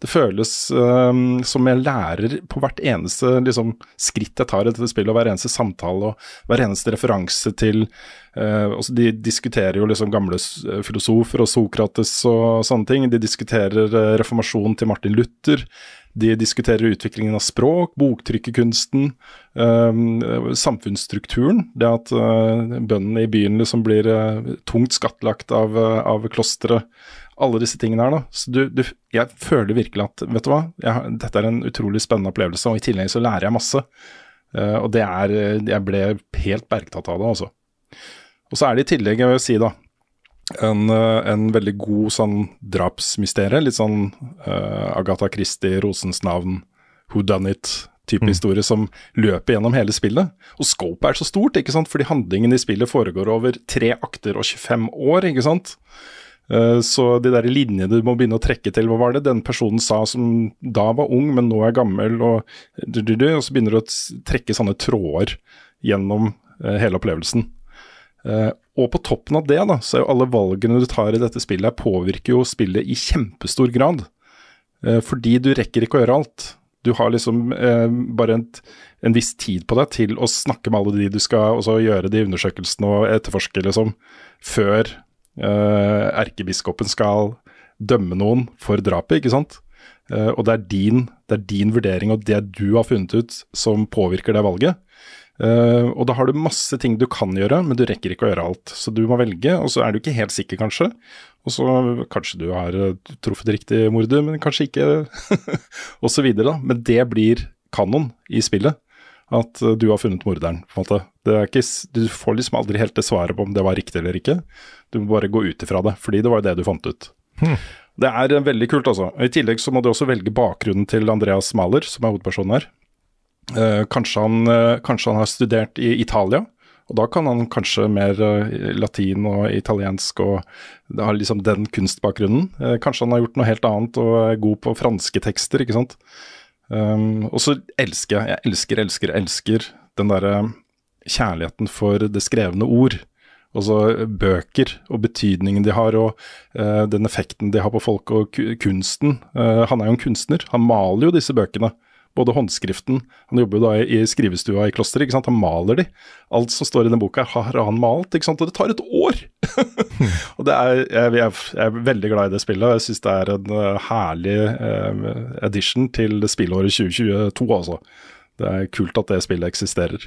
Det føles um, som jeg lærer på hvert eneste liksom, skritt jeg tar i dette spillet, og hver eneste samtale og hver eneste referanse til uh, også de diskuterer jo liksom gamle filosofer og Sokrates og sånne ting. De diskuterer uh, reformasjonen til Martin Luther. De diskuterer utviklingen av språk, boktrykkekunsten, um, samfunnsstrukturen. Det at uh, bøndene i byen liksom blir uh, tungt skattlagt av, uh, av klosteret. Alle disse tingene her da. Så du, du, jeg føler virkelig at, vet du hva, jeg, dette er en utrolig spennende opplevelse, og i tillegg så lærer jeg masse. Uh, og det er, jeg ble helt bergtatt av det, altså. Og så er det i tillegg, jeg vil si da, En, en veldig god sånn drapsmysterie, litt sånn uh, Agatha Christie, Rosens navn, Who Done It-type mm. historie som løper gjennom hele spillet. Og scope er så stort, ikke sant, fordi handlingen i spillet foregår over tre akter og tjuefem år, ikke sant. Uh, så de der linjene du må begynne å trekke til, hva var det den personen sa som da var ung, men nå er gammel, og, og så begynner du å trekke sånne tråder gjennom uh, hele opplevelsen. Uh, og på toppen av det da, så er jo alle valgene du tar i dette spillet påvirker jo spillet i kjempestor grad, uh, fordi du rekker ikke å gjøre alt. Du har liksom uh, bare en, en viss tid på deg til å snakke med alle de du skal også gjøre de undersøkelsene og etterforske liksom, før uh, erkebiskopen skal dømme noen for drapet, ikke sant? Uh, og det er, din, det er din vurdering og det du har funnet ut som påvirker det valget. Uh, og da har du masse ting du kan gjøre, men du rekker ikke å gjøre alt. Så du må velge, og så er du ikke helt sikker kanskje. Og så kanskje du har uh, truffet riktig mordet, men kanskje ikke, og så videre da. Men det blir kanon i spillet, at uh, du har funnet morderen, på en måte. Det er ikke, du får liksom aldri helt det svaret på om det var riktig eller ikke. Du må bare gå ut ifra det, fordi det var det du fant ut. Hmm. Det er uh, veldig kult altså. I tillegg så må du også velge bakgrunnen til Andreas Mahler, som er hovedpersonen her. Uh, kanskje, han, uh, kanskje han har studert i Italia, og da kan han kanskje mer uh, latin og italiensk, og det har liksom den kunstbakgrunnen. Uh, kanskje han har gjort noe helt annet og er god på franske tekster, ikke sant? Um, og så elsker jeg, jeg elsker, elsker, elsker den der kjærligheten for det skrevne ord. Og så bøker og betydningen de har, og uh, den effekten de har på folk og kunsten. Uh, han er jo en kunstner, han maler jo disse bøkene. Både håndskriften, han jobber jo da i, i skrivestua i klosteret, ikke sant, han maler de. Alt som står i den boka har han malt, ikke sant, og det tar et år. Og det er, jeg, jeg, jeg er veldig glad i det spillet, og jeg synes det er en uh, herlig uh, edition til spillåret tjue tjueto, altså. Det er kult at det spillet eksisterer.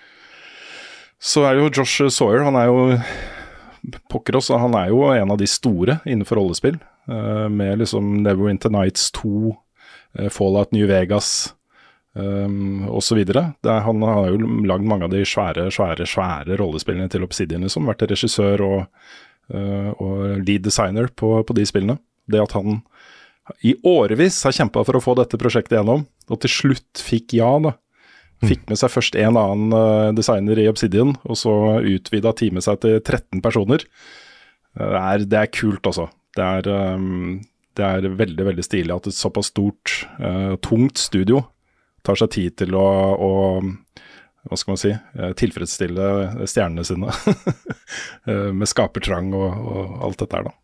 Så er det jo Josh Sawyer, han er jo pokker også, han er jo en av de store innenfor rollespill, uh, med liksom Neverwinter Nights to, Fallout New Vegas um, og så videre. Er, han har jo lagd mange av de svære, svære, svære rollespillene til Obsidian, som liksom, vært regissør og, uh, og lead designer på, på de spillene. Det at han i årevis har kjempet for å få dette prosjektet gjennom, og til slutt fikk ja da. Fikk med seg først en annen uh, designer i Obsidian, og så utvidet teamet seg til tretten personer. Det er, det er kult altså. Det er... Um, Det er veldig, veldig stilig at et såpass stort, uh, tungt studio tar seg tid til å, å hva skal man si, tilfredsstille stjernene sine med skapertrang og, og alt dette her da.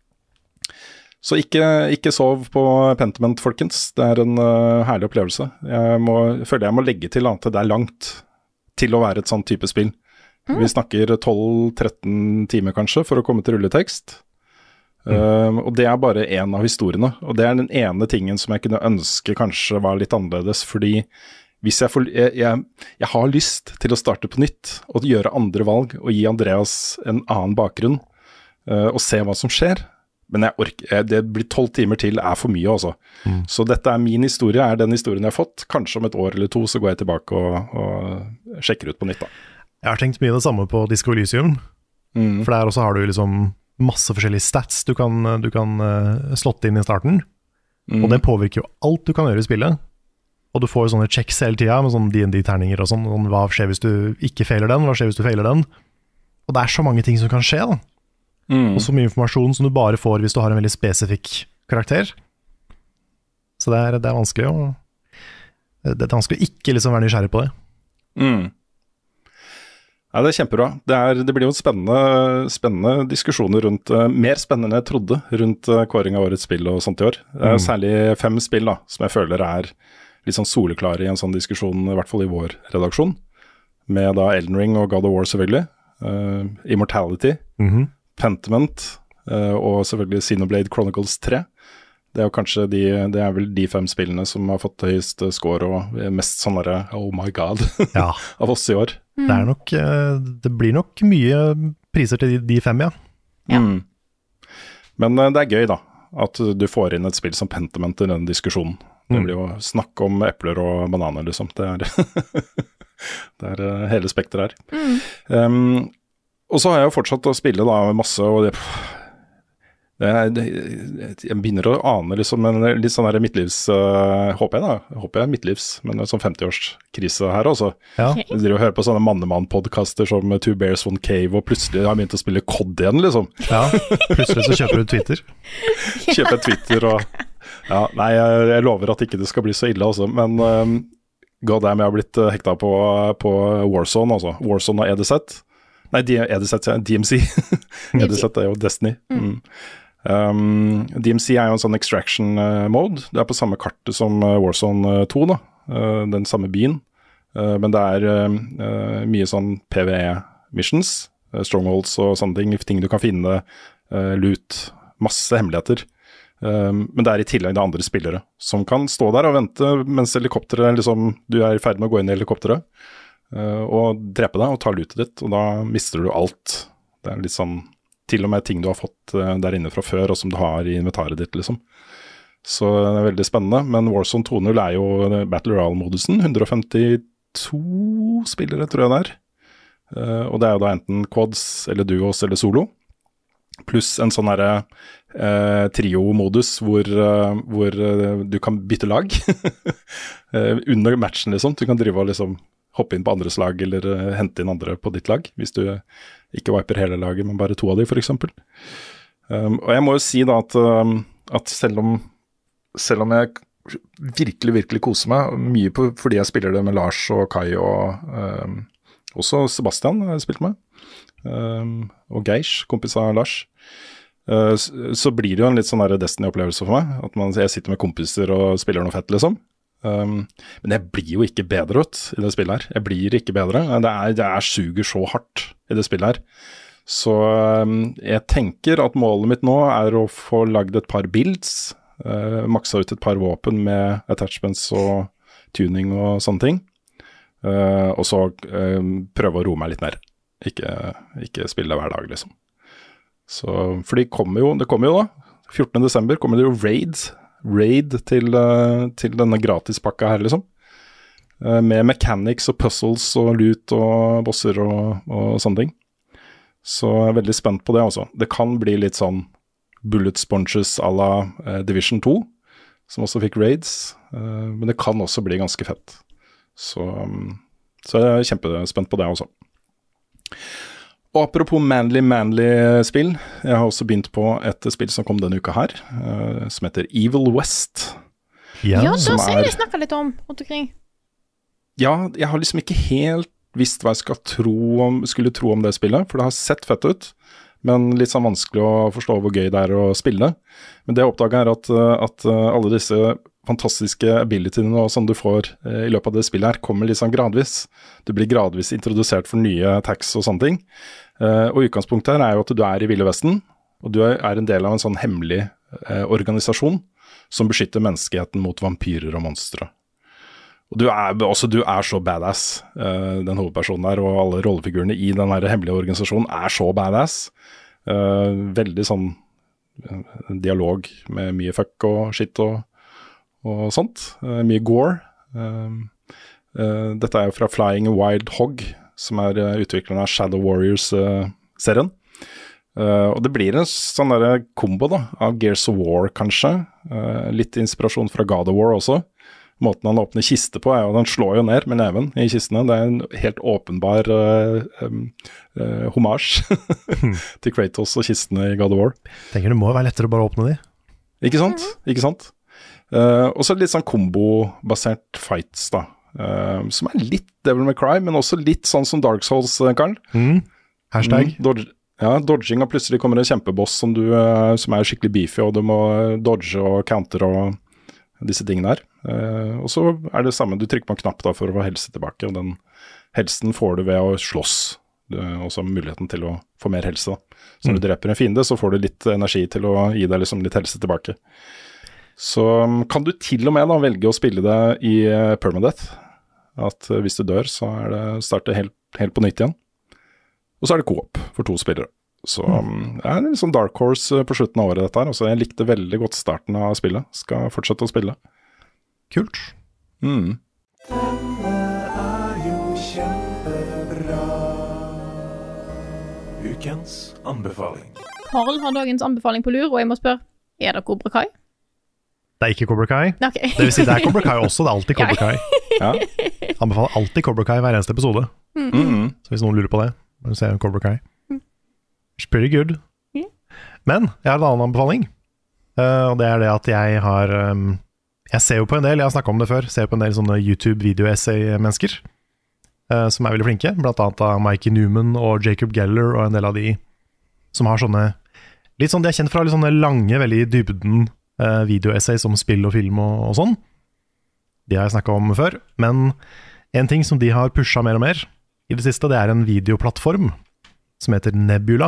Så ikke, ikke sov på Pentiment, folkens. Det er en uh, herlig opplevelse. Jeg, må, jeg føler jeg må legge til at det er langt til å være et sånn type spill. Mm. Vi snakker tolv tretten timer kanskje for å komme til rulletekst. Mm. Uh, og det er bare en av historiene, og det er den ene tingen som jeg kunne ønske kanskje var litt annerledes, fordi hvis jeg, får, jeg, jeg, jeg har lyst til å starte på nytt og gjøre andre valg og gi Andreas en annen bakgrunn uh, og se hva som skjer, men jeg orker, jeg, det blir tolv timer til er for mye altså. Mm. Så dette er min historie, er den historien jeg har fått. Kanskje om et år eller to så går jeg tilbake og, og sjekker ut på nytt da. Jeg har tenkt mye det samme på Disco Elysium, mm. for der også har du liksom masse forskjellige stats du kan, du kan uh, slåtte inn i starten, mm. og det påvirker jo alt du kan gjøre i spillet, og du får jo sånne checks hele tiden med sånne D and D-terninger og sånn, sånn, hva skjer hvis du ikke feiler den, hva skjer hvis du feiler den, og det er så mange ting som kan skje da, mm. og så mye informasjon som du bare får hvis du har en veldig spesifikk karakter, så det er, det er vanskelig å det er vanskelig å ikke liksom være nysgjerrig på det. Mm. Ja, det er kjempebra. Det, er, det blir jo spennende, spennende diskusjoner rundt, uh, mer spennende enn jeg trodde, rundt uh, kåring av årets spill og sånt i år. Det er mm. særlig fem spill da, som jeg føler er litt sånn soleklare i en sånn diskusjon, i hvert fall i vår redaksjon, med da Elden Ring og God of War selvfølgelig, uh, Immortality, mm-hmm. Pentiment uh, og selvfølgelig Xenoblade Chronicles tre. Det er jo kanskje de, det er vel de fem spillene som har fått høyest score og mest sånn derre oh my god ja. av oss i år. Mm. Det er nok, det blir nok mye priser til de, de fem, ja. ja. Mm. Men det er gøy da, at du får inn et spill som Pentiment i denne diskusjonen. Det blir jo snakk om epler og bananer, liksom. Det er, det er hele spekteret her. Mm. Um, og så har jeg jo fortsatt å spille da masse, og det... Det, det, jeg begynner å ane liksom en litt sånn der midtlivs, uh, håper jeg da, jeg håper jeg er midtlivs, men en sånn femti-årskrise her også. Ja. Jeg driver og hører på sånne mannemann-podcaster som Two Bears One Cave, og plutselig har jeg begynt å spille C O D igjen, liksom. Ja, plutselig så kjøper du Twitter. Kjøper jeg Twitter, og ja, nei, jeg, jeg lover at ikke det skal bli så ille også, men um, god damn, jeg har blitt uh, hekta på, på Warzone, altså. Warzone og E D Z. Nei, E D Z, D M C. E D Z er jo Destiny. Mm. Um, D M C er jo en sånn extraction uh, mode. Det er på samme kartet som uh, Warzone to da, uh, den samme byen, uh, men det er uh, uh, mye sånn P V E-missions, uh, strongholds og sånne ting, ting du kan finne, uh, loot, masse hemmeligheter, um, men det er i tillegg det andre spillere som kan stå der og vente mens helikopteret, liksom, du er i ferd med å gå inn i helikopteret uh, og drepe deg og ta lootet ditt, og da mister du alt. Det er litt sånn til og med ting du har fått uh, der inne fra før, og som du har i inventaret ditt, liksom. Så det er veldig spennende, men Warzone to null er jo Battle Royale-modusen, one hundred fifty-two spillere, tror jeg det er. Uh, og det er jo da enten quads, eller duos, eller solo, pluss en sånn herre uh, trio-modus, hvor, uh, hvor uh, du kan bytte lag, uh, under matchen, liksom. Du kan drive og liksom hoppe inn på andres lag, eller uh, hente inn andre på ditt lag, hvis du ikke viper hele laget, men bare to av de, for eksempel. Um, og jeg må jo si da at, um, at selv, om, selv om jeg virkelig, virkelig koser meg, mye på, fordi jeg spiller det med Lars og Kai og um, også Sebastian har jeg spilt med, um, og Geish, kompis av Lars, uh, så, så blir det jo en litt sånn der Destiny-opplevelse for meg, at man, jeg sitter med kompiser og spiller noe fett, liksom. Um, men jeg blir jo ikke bedre ut i det spillet her. Jeg blir ikke bedre. Det er, det er suger så hardt i det spillet her. Så um, jeg tenker at målet mitt nå er å få lagd et par builds, uh, maksa ut et par våpen med attachments og tuning og sånne ting. Uh, og så um, prøve å roe meg litt ned. Ikke, ikke spille hver dag, liksom. Så, for de kommer jo, det kommer jo da. fjortende desember kommer det jo raids. Raid til, uh, til denne gratispakka her, liksom. Uh, med mechanics og puzzles og loot og bosser og, og sånne ting. Så jeg er veldig spent på det også. Det kan bli litt sånn bullet sponges à la uh, Division to, som også fikk raids. Uh, men det kan også bli ganske fett. Så, um, så jeg er kjempespent på det også. Og apropos manly, manly spill, jeg har også begynt på et spill som kom denne uka her, uh, som heter Evil West. Ja, ja da ser er, jeg snakket litt om rundt omkring. Ja, jeg har liksom ikke helt visst hva jeg skal tro om, skulle tro om det spillet, for det har sett fett ut, men litt sånn vanskelig å forstå hvor gøy det er å spille. Men det jeg oppdaget er at, at alle disse fantastiske abilityene som du får eh, i løpet av det spillet her, kommer litt sånn gradvis. Du blir gradvis introdusert for nye attacks og sånne ting. Eh, og utgangspunktet her er jo at du er i Ville Vesten, og du er en del av en sånn hemmelig eh, organisasjon som beskytter menneskeheten mot vampyrer og monstre. Og du er, også, du er så badass, eh, den hovedpersonen der, og alle rollefigurene i den her hemmelige organisasjonen er så badass. Eh, veldig sånn eh, dialog med mye fuck og shit og og sånt, uh, mye gore. Uh, uh, dette er jo fra Flying Wild Hog, som er uh, utvikleren av Shadow Warriors-serien. Uh, uh, og det blir en sånn der kombo da, av Gears of War kanskje, uh, litt inspirasjon fra God of War også. Måten han åpner kiste på er jo, den slår jo ned med neven i kistene. Det er en helt åpenbar uh, um, uh, hommage til Kratos og kistene i God of War. Tenker det må være lettere å bare åpne de. Ikke sant? Ikke sant? Uh, og så litt sånn kombobasert fights da. uh, som er litt Devil May Cry, men også litt sånn som Dark Souls, Karl. Mm. Hashtag. Mm, dodge, ja, dodging, og plutselig kommer en kjempeboss som, du, uh, som er skikkelig beefy, og du må dodge og counter og disse tingene her. Uh, og så er det samme, du trykker på en knapp da for å få helse tilbake, og den helsen får du ved å slåss. Du har også muligheten til å få mer helse. Da. Så når mm. du dreper en fiende, så får du litt energi til å gi deg liksom litt helse tilbake. Så kan du til og med da velge å spille det i uh, permadeath. At uh, hvis du dør, så er det starte helt, helt på nytt igjen. Og så er det co-op for to spillere. Så um, det er en sånn dark horse på slutten av året dette her. Altså, jeg likte veldig godt starten av spillet. Skal fortsette å spille. Kult. Mm. Denne er jo kjempebra. Ukens anbefaling. Karl har dagens anbefaling på lur, og jeg må spørre, er det Cobra Kai? Det er ikke Cobra Kai. Okay. Det vil si, det er Cobra Kai også, det er alltid Cobra Kai. Ja. Anbefaler alltid Cobra Kai hver eneste episode. Mm. Mm. Så hvis noen lurer på det, må du se Cobra Kai. It's pretty good. Mm. Men jeg har en annen anbefaling, uh, og det er det at jeg har um, jeg ser jo på en del, jeg har snakket om det før, ser på en del sånne YouTube-video-essay-mennesker uh, som er veldig flinke, blant annet av Mikey Newman og Jacob Geller og en del av de som har sånne, litt sånn, de er kjent fra litt sånne lange, veldig dybden uh, video-essays om spill og film og, og sånn. De har jeg snakket om før, men en ting som de har pushet mer og mer i det siste, det er en videoplattform som heter Nebula.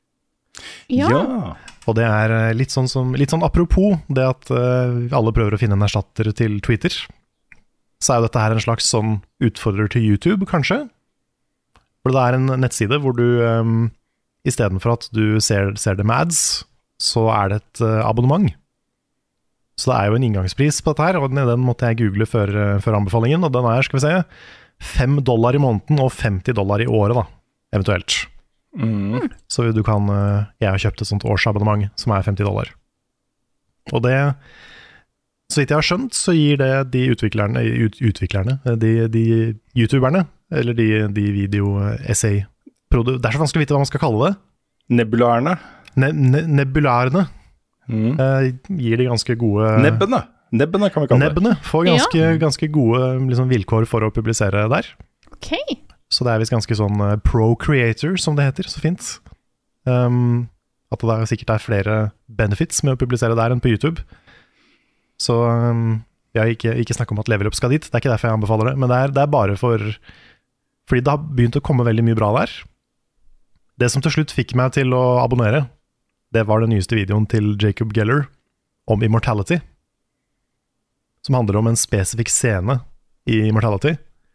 Ja. Ja. Og det er litt sånn, som, litt sånn apropos det at uh, alle prøver å finne en erstatter til Twitter. Så er jo dette her en slags sånn utfordrer til YouTube, kanskje. For det er en nettside hvor du, um, i stedet for at du ser, ser det med ads, så er det et uh, abonnement. Så det er jo en inngangspris på dette her, og den, den måtte jeg google før, uh, før anbefalingen, og den er, skal vi se, fem dollar i måneden og femti dollar i året da, eventuelt. Mm. Så du kan, jeg har kjøpt et sånt årsabonnement som er femti dollar. Og det, så vidt jeg har skjønt, så gir det de utviklerne, ut, utviklerne de, de youtuberne, eller de, de video-essay, det er så vanskelig å vite hva man skal kalle det. Nebulaerne. Ne, ne, nebulærene Mm. eh, gir de ganske gode... Nebbene. Nebbene kan vi kalle det. Nebbene får ganske, ganske gode liksom, vilkår for å publisere der. Ok. Så det er visst ganske sånn uh, pro-creator, som det heter, så fint. Um, at det er sikkert er flere benefits med å publisere der enn på YouTube. Så um, jeg har ikke, ikke snakket om at Level Up skal dit, det er ikke derfor jeg anbefaler det, men det er, det er bare for, fordi det har begynt å komme veldig mye bra der. Det som til slutt fikk meg til å abonnere, det var den nyeste videoen til Jacob Geller om Immortality, som handler om en spesifikk scene i Immortality.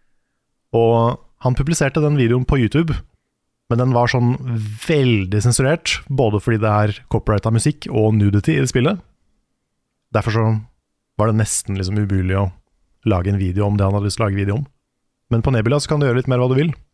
Og han publiserte den videoen på YouTube, men den var sånn veldig sensurert, både fordi det er copyrightet musikk og nudity i det spillet. Derfor så var det nesten liksom umulig å lage en video om det han hadde lyst til å lage video om. Men på Nebula så kan du gjøre litt mer hva du vil.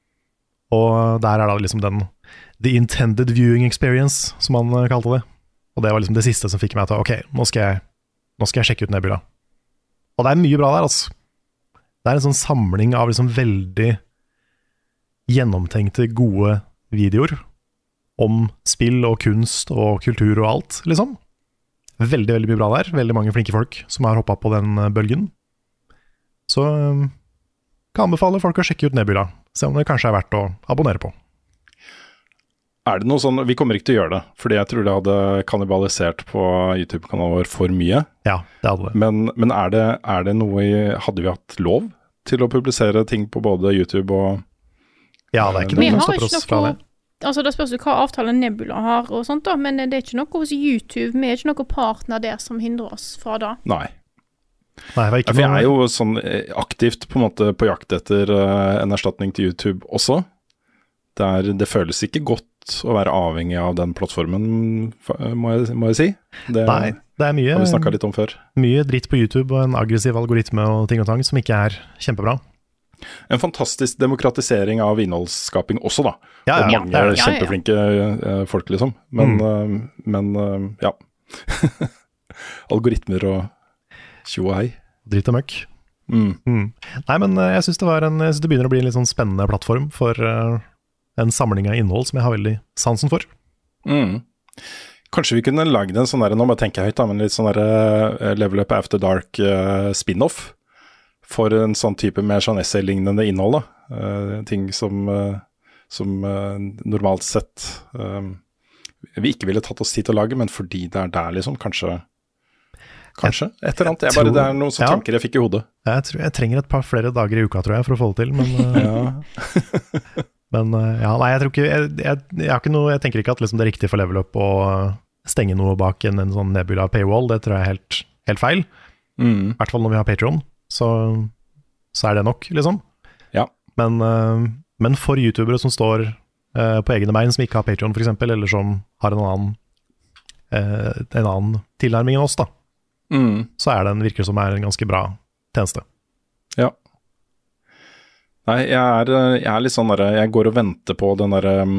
Og der er da liksom den the intended viewing experience, som han kalte det. Og det var liksom det siste som fikk meg til, ok, nå skal jeg, nå skal jeg sjekke ut Nebula. Og det er mye bra der, altså. Det er en sånn samling av liksom veldig gjennomtenkte, gode videoer om spill og kunst og kultur og alt, liksom. Veldig, veldig mye bra der. Veldig mange flinke folk som har hoppet på den bølgen. Så kan anbefale folk å sjekke ut Nebula, se om det kanskje er verdt å abonnere på. Er det noe sånn, vi kommer ikke til å gjøre det, fordi jeg tror det hadde kannibalisert på YouTube-kanalen vår for mye. Ja, det hadde det. Men, men er, det, er det noe i, hadde vi hatt lov til å publisere ting på både YouTube og... Ja, det er ikke Vi noe som har stopper ikke oss fra noe, det. altså det spørs jo hva avtale Nebula har og sånt da, men det er ikke noe hos YouTube, vi er ikke noe partner der som hindrer oss fra det. Nei. Nei, det var Ja, ikke for jeg noe... er jo sånn eh, aktivt på en måte på jakt etter uh, en erstatning til YouTube også. Det, er, det føles ikke godt å være avhengig av den plattformen, må jeg, må jeg si. Det Nei, det er mye, har vi snakket litt om før. mye dritt på YouTube og en aggressiv algoritme og ting og tang som ikke er kjempebra. En fantastisk demokratisering av innholdsskaping også, da. Ja, ja, og ja, mange det er det. kjempeflinke uh, folk, liksom. Men, Mm. uh, men uh, ja. Algoritmer og tjo og hei. Dritt og møkk. Mm. Mm. Nei, men eh, jeg synes det, var en, jeg synes det begynner å bli en litt sånn spennende plattform for uh, en samling av innhold som jeg har veldig sansen for. Mm. Kanskje vi kunne lagd en sånn der, nå må jeg tenke høyt da, men litt sånn der uh, Level Up After Dark uh, spin-off. for en sånn type mer sånn essay-lignende innhold, da. Uh, ting som, uh, som uh, normalt sett uh, vi ikke ville tatt oss tid til å lage, men fordi det er der liksom, kanskje Kanskje, et eller annet. Jeg bare, det er noen sånne ja. tanker jeg fikk i hodet. Jeg, tror, jeg trenger et par flere dager i uka, tror jeg, for å få det til, men uh, ja. Men ja, nei, jeg tror ikke jeg, jeg, jeg, har ikke noe, jeg tenker ikke at liksom, det er riktig for Level Up å stenge noe bak en, en sånn Nebula paywall. Det tror jeg er helt, helt feil. Mm. I hvert fall når vi har Patreon, så, så er det nok, liksom. Ja. Men, uh, men for YouTubere som står uh, på egne bein, som ikke har Patreon for eksempel, eller som har en annen, uh, en annen tilnærming enn oss, da. Mm. Så er den virker som er en ganske bra tjeneste. Ja. Nei, jeg er, jeg er litt sånn der, jeg går og venter på den der um,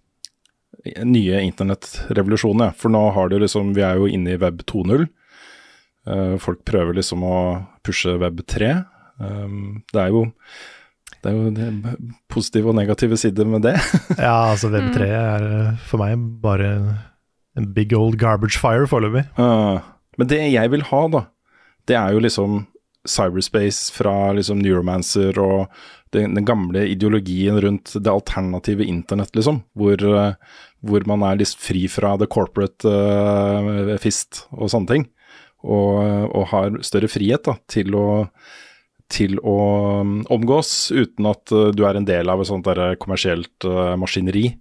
nye internettrevolusjonen, ja. For nå har det liksom, vi er jo inne i web to punkt null. Uh, folk prøver liksom å pushe web tre. Um, det er jo det er jo det positive og negative sider med det. Ja, altså web tre er for meg bare en big old garbage fire foreløpig. Uh, Men det jeg vil ha, da, det er jo liksom cyberspace fra liksom Neuromancer og den, den gamle ideologien rundt det alternative internett, liksom. Hvor, uh, hvor man er litt fri fra the corporate uh, fist og sånne ting. Og, og har større frihet da, til å, til å um, omgås uten at uh, du er en del av et sånt der kommersielt uh, maskineri.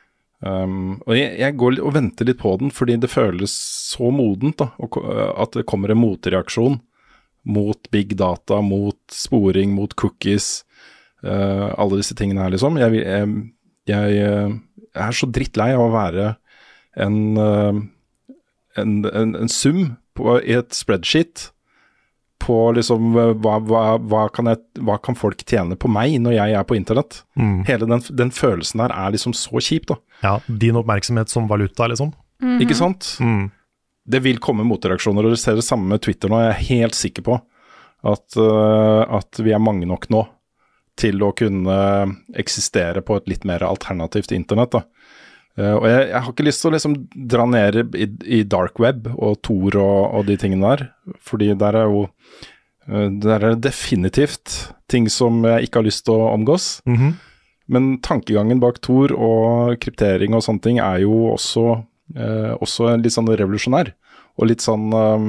Um, og jeg, jeg går og venter litt på den, fordi det føles så modent da, og, at det kommer en motreaksjon mot big data, mot sporing, mot cookies, uh, alle disse tingene her liksom. Jeg, jeg, jeg, jeg er så drittlei av å være en, uh, en, en, en sum på, i et spreadsheet på liksom hva, hva, hva, kan jeg, hva kan folk tjene på meg når jeg er på internett. Mm. Hele den, den følelsen der er liksom så kjip da. Ja, din oppmerksomhet som valuta liksom. Mm-hmm. Ikke sant? Mm. Det vil komme motreaksjoner, og du ser det samme med Twitter nå. Jeg er helt sikker på at, uh, at vi er mange nok nå til å kunne eksistere på et litt mer alternativt internett da. Uh, og jeg, jeg har ikke lyst til å liksom dra ned i, i dark web og Tor og, og de tingene der, fordi der er jo uh, der er definitivt ting som jeg ikke har lyst til å omgås. Mm-hmm. Men tankegangen bak Tor og kryptering og sånne ting er jo også, uh, også litt sånn revolusjonær, og litt sånn um,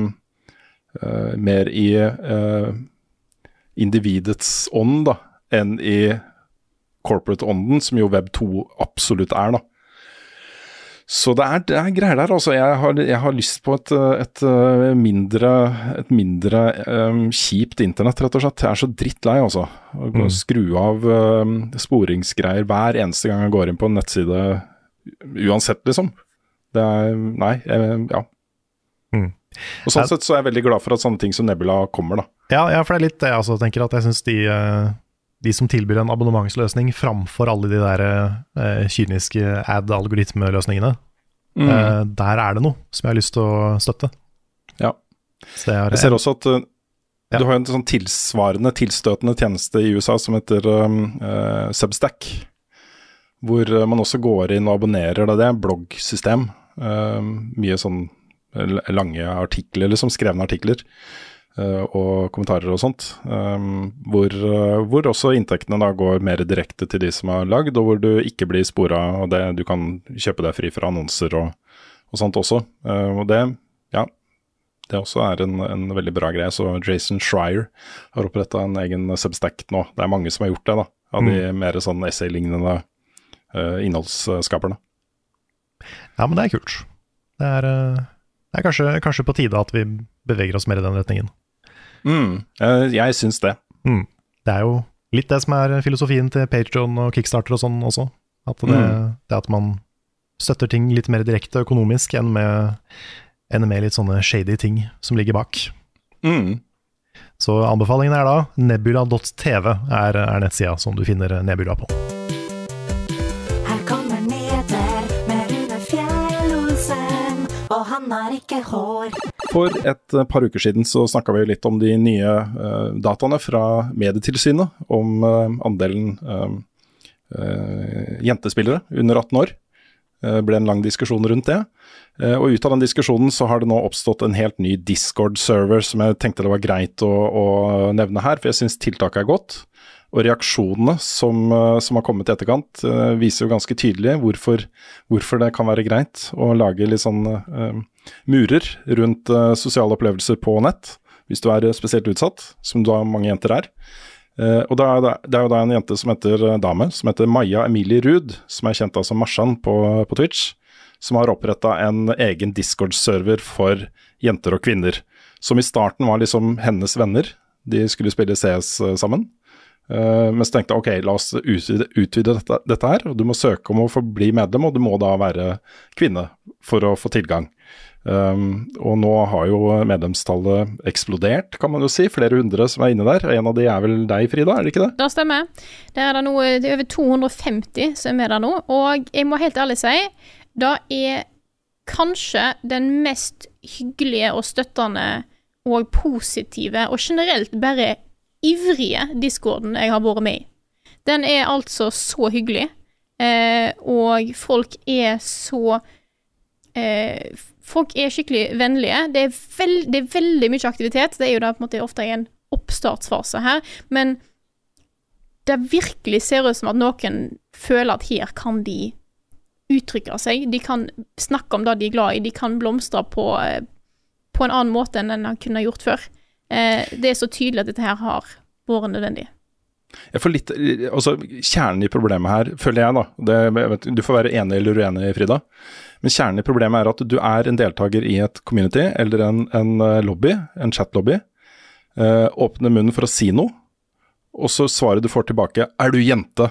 uh, mer i uh, individets ånd da, enn i corporate-ånden, som jo web to absolutt er da. Så det er, det er greier der, altså. Jeg har, jeg har lyst på et, et mindre, et mindre um, kjipt internett, rett og slett. Jeg er så drittlei, altså. Å gå og skru av um, sporingsgreier hver eneste gang jeg går inn på en nettside, uansett, liksom. Det er, nei, jeg, ja. Mm. Og sånn sett så er jeg veldig glad for at sånne ting som Nebula kommer, da. Ja, ja, for det er litt det jeg også tenker, at jeg synes de... Uh de som tilbyr en abonnementsløsning framfor alle de der eh, kyniske ad-algoritmeløsningene, mm. eh, der er det noe som jeg har lyst til å støtte. Ja. Så jeg, har, jeg ser også at uh, ja. du har en sånn tilsvarende, tilstøtende tjeneste i U S A som heter um, uh, Substack, hvor man også går inn og abonnerer. Det er et bloggsystem, uh, mye sånn lange artikler, liksom skrevne artikler, og kommentarer og sånt, um, hvor, uh, hvor også inntektene da går mer direkte til de som har lagd, og hvor du ikke blir sporet, og det, du kan kjøpe deg fri fra annonser og, og sånt også. Uh, og det, ja, det også er en, en veldig bra greie. Så Jason Schreier har opprettet en egen Substack nå. Det er mange som har gjort det da, av mm. de mer sånn essay-lignende uh, innholdsskaperne. Ja, men det er kult. Det er, uh, det er kanskje, kanskje på tide at vi beveger oss mer i den retningen. Mm, jeg, jeg synes det. Mm. Det er jo litt det som er filosofien til Patreon og Kickstarter og sånn også. At det, mm. det at man støtter ting litt mer direkte økonomisk enn med, enn med litt sånne shady ting som ligger bak. Mm. Så anbefalingen er da nebula punktum t v er, er nettsida som du finner Nebula på. Her kommer Neder med Rune Fjell-Olsen, og han har ikke hår. For et par uker siden så snakket vi litt om de nye uh, dataene fra Medietilsynet, om uh, andelen uh, uh, jentespillere under atten år Det ble en lang diskusjon rundt det. Og ut av den diskusjonen så har det nå oppstått en helt ny Discord-server som jeg tenkte det var greit å, å nevne her, for jeg synes tiltaket er godt. Og reaksjonene som, som har kommet i etterkant viser jo ganske tydelig hvorfor, hvorfor det kan være greit å lage litt sånn uh, murer rundt uh, sosiale opplevelser på nett, hvis du er spesielt utsatt, som da mange jenter er. Uh, og da, det er jo da en jente som heter dame, som heter Maja Emilie Ruud, som er kjent da som Marsan på, på Twitch, som har opprettet en egen Discord-server for jenter og kvinner, som i starten var liksom hennes venner. De skulle spille C S sammen. Uh, men så tenkte jeg, ok, la oss utvide, utvide dette, dette her, og du må søke om å få bli medlem, og du må da være kvinne for å få tilgang. Um, og nå har jo medlemstallet eksplodert, kan man jo si, flere hundre som er inne der. En av de er vel deg, Frida, er det ikke det? Det stemmer. Det er, det noe, det er over to hundre og femti som er med der nå, og jeg må helt ærlig si, det er kanskje den mest hyggelige og støttende og positive, og generelt bare ivrige Discorden jeg har vært med i. Den er altså så hyggelig, eh, og folk er så eh, folk er skikkelig vennlige. Det er, veld, det er veldig mye aktivitet. Det er jo da på en måte ofte i en oppstartsfase her, men det virkelig ser ut som at noen føler at her kan de uttrykke seg, de kan snakke om det de er glad i, de kan blomstre på, på en annen måte enn en kunne gjort før. Eh, det er så tydelig at dette her har vært nødvendig. Jeg får litt, altså kjernen i problemet her, føler jeg da, det, jeg vet, du får være enig eller uenig, Frida, men kjernen i problemet er at du er en deltaker i et community, eller en, en lobby, en chatlobby, eh, åpner munnen for å si noe, og så svaret du får tilbake, er du jente?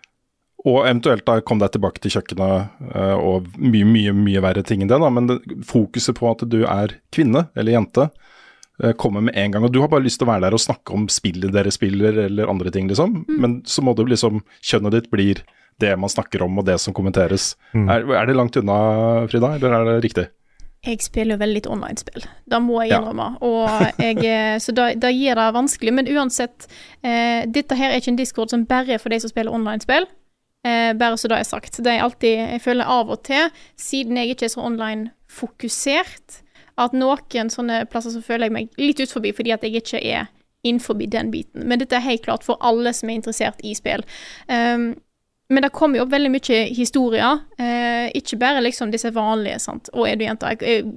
Og eventuelt da kom deg tilbake til kjøkkenet, eh, og mye, mye, mye verre ting enn det da, men det, fokuset på at du er kvinne, eller jente, kommer med en gang, og du har bare lyst til å være der og snakke om spillet dere spiller, eller andre ting liksom, mm. men så må du liksom, kjønnet ditt blir det man snakker om, og det som kommenteres. Mm. Er, er det langt unna, Frida, eller er det riktig? Jeg spiller jo veldig litt online-spill, da må jeg innrømme, ja. og jeg, så da, da gir det vanskelig, men uansett, eh, dette her er ikke en Discord som bare er for de som spiller online-spill, eh, bare så da er sagt. Det er alltid, jeg føler av og til, siden jeg ikke er så online-fokusert, at noen sånne plasser så føler jeg meg litt ut forbi, fordi at jeg ikke er innenfor den biten. Men dette er helt klart for alle som er interessert i spill. Um, men det kommer jo opp veldig mye historier, uh, ikke bare liksom disse vanlige, sant? Og er du jenta,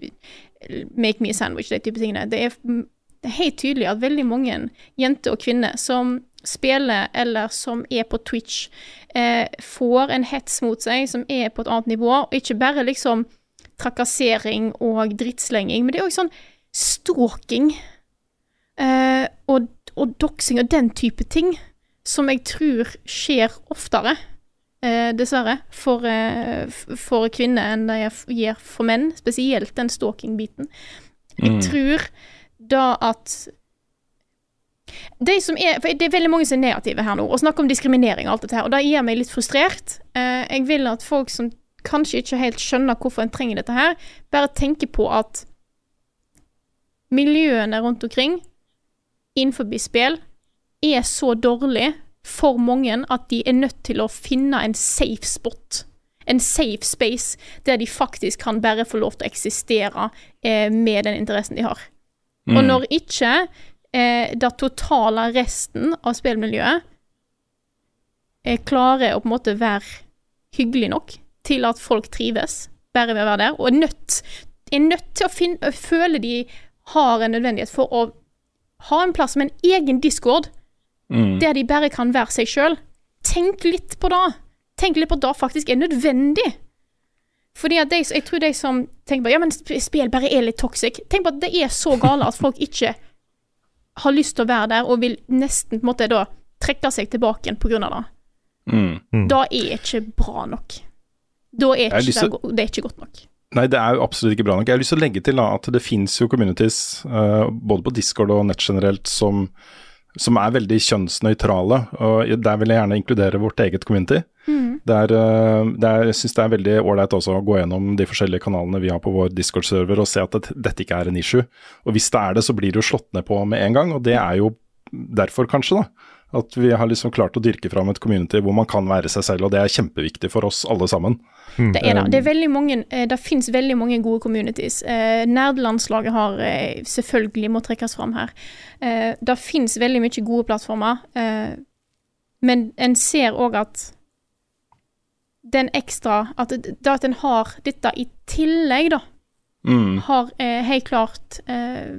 make me a sandwich, det type tingene. Det er, det er helt tydelig at veldig mange jenter og kvinner som spiller eller som er på Twitch, uh, får en hets mot seg som er på et annet nivå, og ikke bare liksom trakassering og drittslenging, men det er også sånn stalking eh, og, og doxing og den type ting som jeg tror skjer oftere, eh, dessverre, for, eh, for kvinner enn det gjør for menn, spesielt den stalking-biten. Jeg mm. tror da at de som er, for det er veldig mange som er negative her nå, og snakker om diskriminering og alt dette her, og det gjør meg litt frustrert. Eh, jeg vil at folk som kanskje ikke helt skjønner hvorfor en trenger dette her, bare tenke på at miljøene rundt omkring innenfor spill er så dårlig for mange at de er nødt til å finne en safe spot, en safe space, der de faktisk kan bare få lov til å eksistere eh, med den interessen de har. Mm. Og når ikke eh, det totale resten av spillmiljøet eh, klarer å på en måte være hyggelig nok til at folk trives, bare ved å være der, og er nødt, er nødt til å finne, føle de har en nødvendighet for å ha en plass med en egen Discord, mm. der de bare kan være seg selv. Tenk litt på det. Tenk litt på det faktisk er nødvendig. Fordi at de, jeg tror de som tenker på, ja, men spill bare er litt toxic. Tenk på at det er så gale at folk ikke har lyst til å være der, og vil nesten på en måte da trekke seg tilbake på grunn av det. Mm. Mm. Da er ikke bra nok. Da er ikke det, til... det er ikke godt nok. Nei, det er jo absolutt ikke bra nok. Jeg har lyst til å legge til da, at det finnes jo communities, uh, både på Discord og nett generelt, som, som er veldig kjønnsnøytrale, og der vil jeg gjerne inkludere vårt eget community. Mm. Der, uh, der, jeg synes det er veldig ålreit også å gå gjennom de forskjellige kanalene vi har på vår Discord-server og se at det, dette ikke er en issue. Og hvis det er det, så blir det jo slått ned på med en gang, og det er jo derfor kanskje da, At vi har liksom klart å dyrke fram et community hvor man kan være seg selv, og det er kjempeviktig for oss alle sammen. Mm. Det er det. Det er veldig mange, det finnes veldig mange gode communities. Eh, Nerdelandslaget har eh, selvfølgelig må trekkes fram her. Eh, det finnes veldig mye gode plattformer, eh, men en ser også at den ekstra, at, det at en har dette i tillegg da, mm. har eh, helt klart, eh,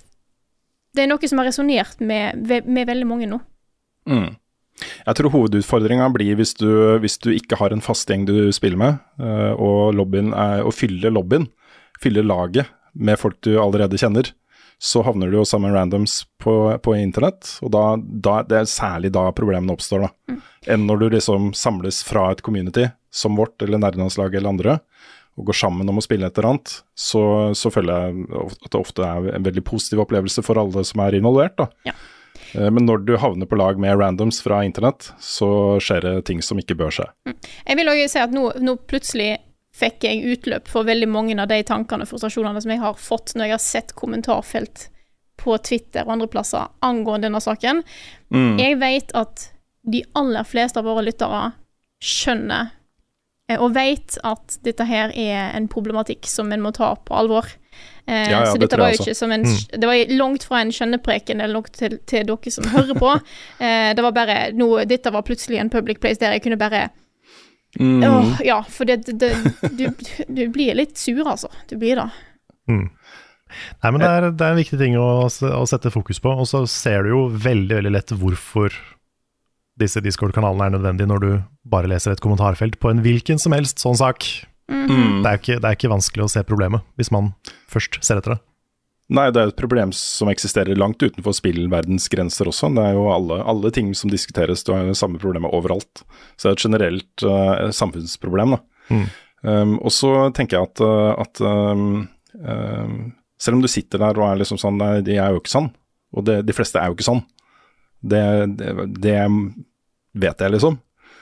det er noe som har resonert med, med veldig mange nå. Mm. Jeg tror hovedutfordringen blir hvis du, hvis du ikke har en fast gjeng du spiller med, uh, og lobbyen er å fylle lobbyen, fylle laget med folk du allerede kjenner, så havner du jo sammen med randoms på, på internett, og da, da, det er særlig da problemene oppstår da. Mm. Enn når du liksom samles fra et community, som vårt, eller nerdelandslaget eller andre, og går sammen om å spille et eller annet, så, så føler jeg at det ofte er en veldig positiv opplevelse for alle som er involvert da. Ja. Men når du havner på lag med randoms fra internett, så skjer det ting som ikke bør skje. Jeg vil også si at nå, nå plutselig fikk jeg utløp for veldig mange av de tankene og frustrasjonene som jeg har fått når jeg har sett kommentarfelt på Twitter og andre plasser angående denne saken. Mm. Jeg vet at de aller fleste av våre lyttere skjønner og vet at dette her er en problematikk som en må ta på alvor. Eh, ja, ja, så dette det var jo ikke som en, mm. det var langt fra en skjønnepreken eller noe til, til dere som hører på. Eh, det var bare noe, dette var plutselig en public place der jeg kunne bare mm. åh, ja, for det, det, det du, du blir litt sur altså, du blir da. Mm. Nei, men det er, det er en viktig ting å, å sette fokus på, og så ser du jo veldig, veldig lett hvorfor disse Discord-kanalene er nødvendige når du bare leser et kommentarfelt på en hvilken som helst sånn sak. Mm. Det, er ikke, det er ikke vanskelig å se problemet hvis man først ser etter det. Nei, det er et problem som eksisterer langt utenfor spillverdens grenser også. Det er jo alle, alle ting som diskuteres, du har jo det samme problemet overalt. Så det er et generelt uh, samfunnsproblem da. Mm. Um, og så tenker jeg at, at um, um, selv om du sitter der og er liksom sånn, nei, de er jo ikke sånn, og det, de fleste er jo ikke sånn. Det, det, det vet jeg liksom.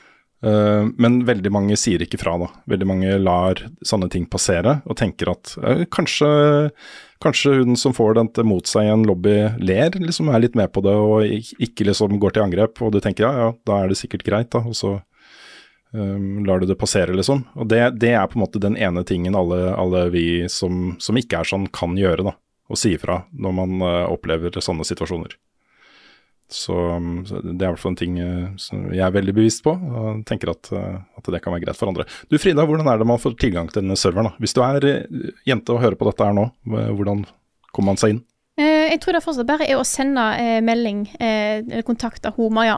Uh, men veldig mange sier ikke fra da. Veldig mange lar sånne ting passere og tenker at uh, kanskje, kanskje hun som får dette mot seg i en lobby ler, liksom er litt med på det og ikke liksom går til angrep, og du tenker ja, ja, da er det sikkert greit da, og så um, lar du det passere liksom. Og det, det er på en måte den ene tingen alle, alle vi som, som ikke er sånn kan gjøre da, og si fra når man uh, opplever sånne situasjoner. Så, så det er i hvert fall en ting uh, som jeg er veldig bevisst på, og tenker at, uh, at det kan være greit for andre. Du Frida, hvordan er det man får tilgang til denne serveren da? Hvis du er uh, jente og hører på dette her nå, uh, hvordan kommer man seg inn? Uh, jeg tror det fortsatt bare er å sende uh, melding, uh, eller kontakte hun Maja.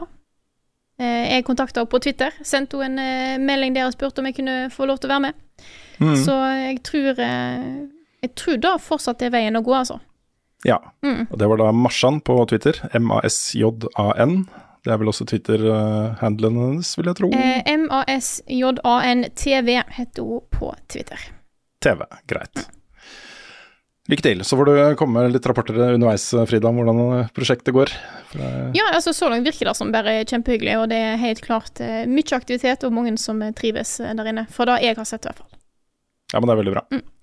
Uh, jeg kontaktet henne på Twitter, sendte hun en uh, melding der og spurte om jeg kunne få lov til å være med. Mm. Så jeg tror, uh, jeg tror da fortsatt er veien å gå altså. Ja, mm. og det var da Marsan på Twitter, M A S J A N. Det er vel også Twitter-handlen hennes, vil jeg tro. Eh, M A S J A N T V heter hun på Twitter. T V, greit. Mm. Lykke til. Så får du komme med litt rapporter underveis, Frida, om hvordan prosjektet går. Ja, altså så langt virker det som bare kjempehyggelig, og det er helt klart eh, mye aktivitet og mange som trives der inne, for det jeg har sett i hvert fall. Ja, men det er veldig bra. Mm.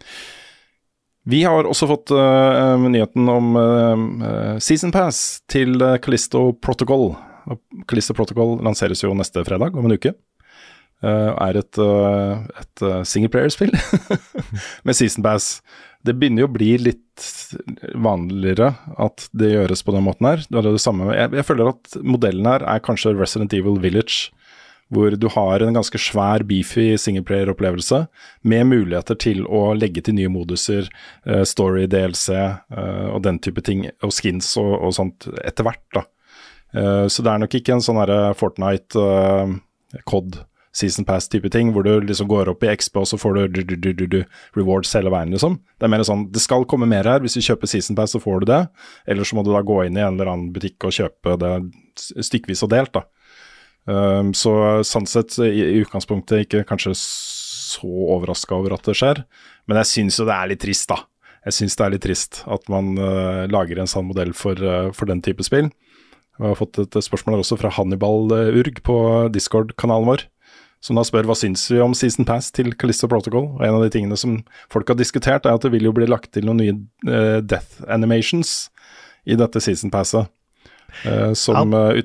Vi har også fått uh, nyheten om uh, Season Pass til uh, Callisto Protocol. Callisto Protocol lanseres jo neste fredag om en uke. Uh, er et, uh, et uh, singleplayer-spill med Season Pass. Det begynner jo å bli litt vanligere at det gjøres på den måten her. Det er det samme. Jeg, jeg føler at modellen her er kanskje Resident Evil Village, hvor du har en ganske svær, beefy singleplayer-opplevelse med muligheter til å legge til nye moduser, uh, story, D L C uh, og den type ting, og skins og, og sånt etter hvert da. Uh, så det er nok ikke en sånn her Fortnite, uh, C O D, Season Pass-type ting, hvor du liksom går opp i X P og så får du, du, du, du, du, du rewards hele veien liksom. Det er mer sånn, det skal komme mer her, hvis du kjøper Season Pass så får du det, eller så må du da gå inn i en eller annen butikk og kjøpe det stykkvis og delt da. Um, så sånn sett i, i utgangspunktet ikke kanskje så overrasket over at det skjer, men jeg synes jo det er litt trist da. Jeg synes det er litt trist at man uh, lager en sånn modell for, uh, for den type spill. Jeg har fått et spørsmål også fra Hannibal Urg på Discord-kanalen vår, som da spør hva synes vi om Season Pass til Callisto Protocol, og en av de tingene som folk har diskutert er at det vil jo bli lagt til noen nye uh, death animations i dette Season Passet, uh, som uh, utvikler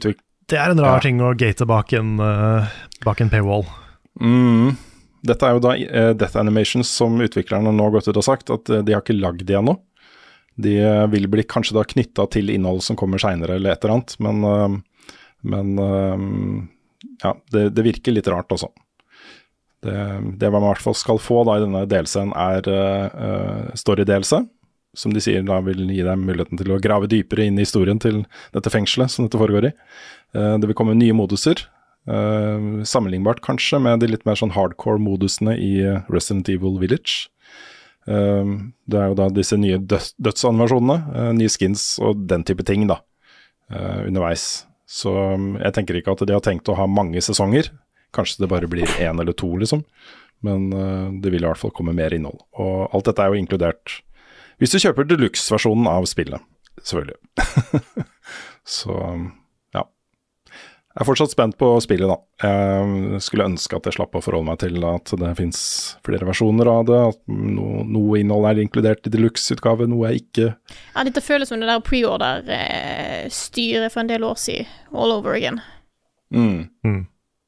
Det er en rar Ja. ting å gate bak en, uh, bak en paywall. Mm. Dette er jo da uh, Death Animations som utviklerne nå har gått ut og sagt at uh, de har ikke lagd det ennå. De uh, vil bli kanskje da knyttet til innhold som kommer senere eller et eller annet, men, uh, men uh, ja, det, det virker litt rart også. Det, det man i hvert fall skal få da i denne D L C-en er uh, story-D L C, som de sier da vil gi dem muligheten til å grave dypere inn i historien til dette fengselet som dette foregår i. Uh, det vil komme nye moduser, uh, sammenlignbart kanskje med de litt mer sånn hardcore modusene i Resident Evil Village. Uh, det er jo da disse nye døds dødsanversjonene, uh, nye skins og den type ting da, uh, underveis. Så um, jeg tenker ikke at de har tenkt å ha mange sesonger. Kanskje det bare blir én eller to, liksom. Men uh, det vil i hvert fall komme mer innhold. Og alt dette er jo inkludert hvis du kjøper deluxe-versjonen av spillet, selvfølgelig. Så ja. Jeg er fortsatt spent på spillet, da. Jeg skulle ønske at jeg slapp å forholde meg til at det finnes flere versjoner av det, at no, noe innhold er inkludert i deluxe-utgave, noe er ikke. Ja, dette føles som det der pre-order-styret for en del år siden, all over again. Mm. Mm.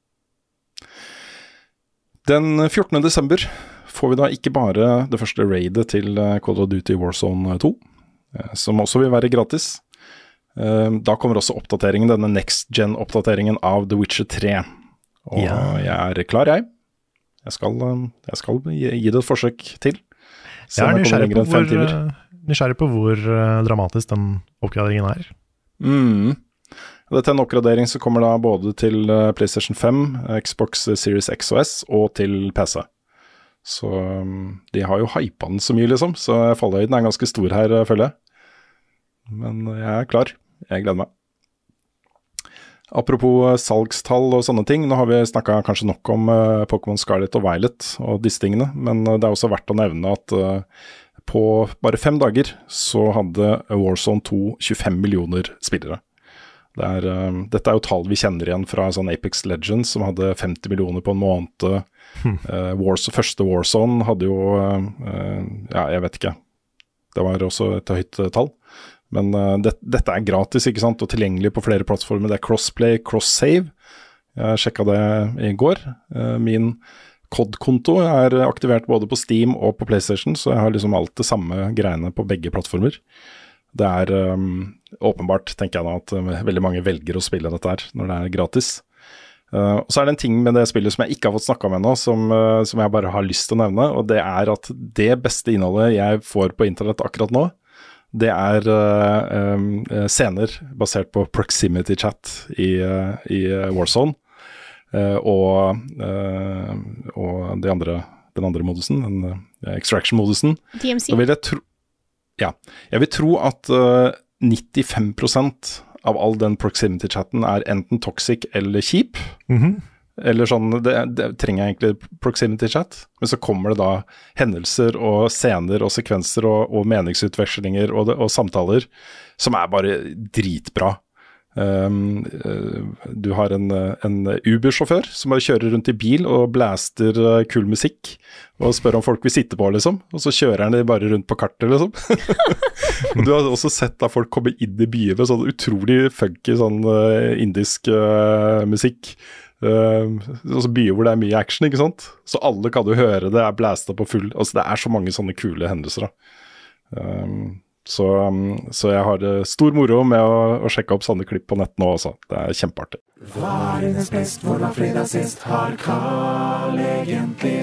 Den fjortende desember får vi da ikke bare det første raidet til Call of Duty Warzone to, som også vil være gratis. Da kommer også oppdateringen, denne next gen-oppdateringen av The Witcher tre. Og Ja. jeg er klar, jeg. Jeg skal, jeg skal gi, gi det et forsøk til. Se Jeg om er jeg kommer nysgjerrig lenger på enn fem hvor, timer. uh, nysgjerrig på hvor uh, dramatisk den oppgraderingen er. Mm. Dette er en oppgradering som kommer da både til uh, PlayStation fem, Xbox Series X og S og til P C. Så um, de har jo hypa den så mye, liksom. Så fallhøyden er ganske stor her, uh, føler jeg. Men uh, jeg er klar. Jeg gleder meg. Apropos uh, salgstall og sånne ting. Nå har vi snakket kanskje nok om uh, Pokémon Scarlet og Violet og disse tingene. Men uh, det er også verdt å nevne at uh, på bare fem dager så hadde Warzone to tjuefem millioner spillere. Det er, uh, dette er jo tall vi kjenner igjen fra sånn Apex Legends, som hadde femti millioner på en måned. Uh, Wars, første Warzone hadde jo, uh, ja, jeg vet ikke, det var også et høyt uh, tall. Men uh, det, dette er gratis, ikke sant, og tilgjengelig på flere plattformer. Det er crossplay, cross-save. Jeg sjekket det i går. Uh, min C O D-konto er aktivert både på Steam og på PlayStation, så jeg har liksom alt det samme greiene på begge plattformer. Det er um, åpenbart, tenker jeg da, at uh, veldig mange velger å spille dette her når det er gratis. Uh, og så er det en ting med det spillet som jeg ikke har fått snakket med ennå, som, uh, som jeg bare har lyst til å nevne, og det er at det beste innholdet jeg får på internett akkurat nå, det er uh, um, scener basert på proximity chat i, uh, i Warzone, uh, og, uh, og de andre, den andre modusen, den uh, extraction-modusen. D M C. Da vil jeg tro, ja, jeg vil tro at uh, nittifem prosent av all den proximity-chatten er enten toxic eller kjip. Mhm. Eller sånn, det, det trenger jeg egentlig proximity-chat, men så kommer det da hendelser og scener og sekvenser og, og meningsutvekslinger og, det, og samtaler som er bare dritbra. Um, uh, du har en, en Uber-sjåfør som bare kjører rundt i bil og blaster uh, kul musikk og spør om folk vil sitte på, liksom, og så kjører han det bare rundt på kartet, liksom. Du har også sett da folk komme inn i byer med sånn utrolig funky sånn uh, indisk uh, musikk. Uh, altså byer hvor det er mye action, ikke sant? Så alle kan jo høre det er blæsta på full. Altså det er så mange sånne kule hendelser da. Um, så, um, så jeg har uh, stor moro med å, å sjekke opp sånne klipp på nett nå også. Det er kjempeartig. Hva er dines best, hvor var fredag sist? Har Carl egentlig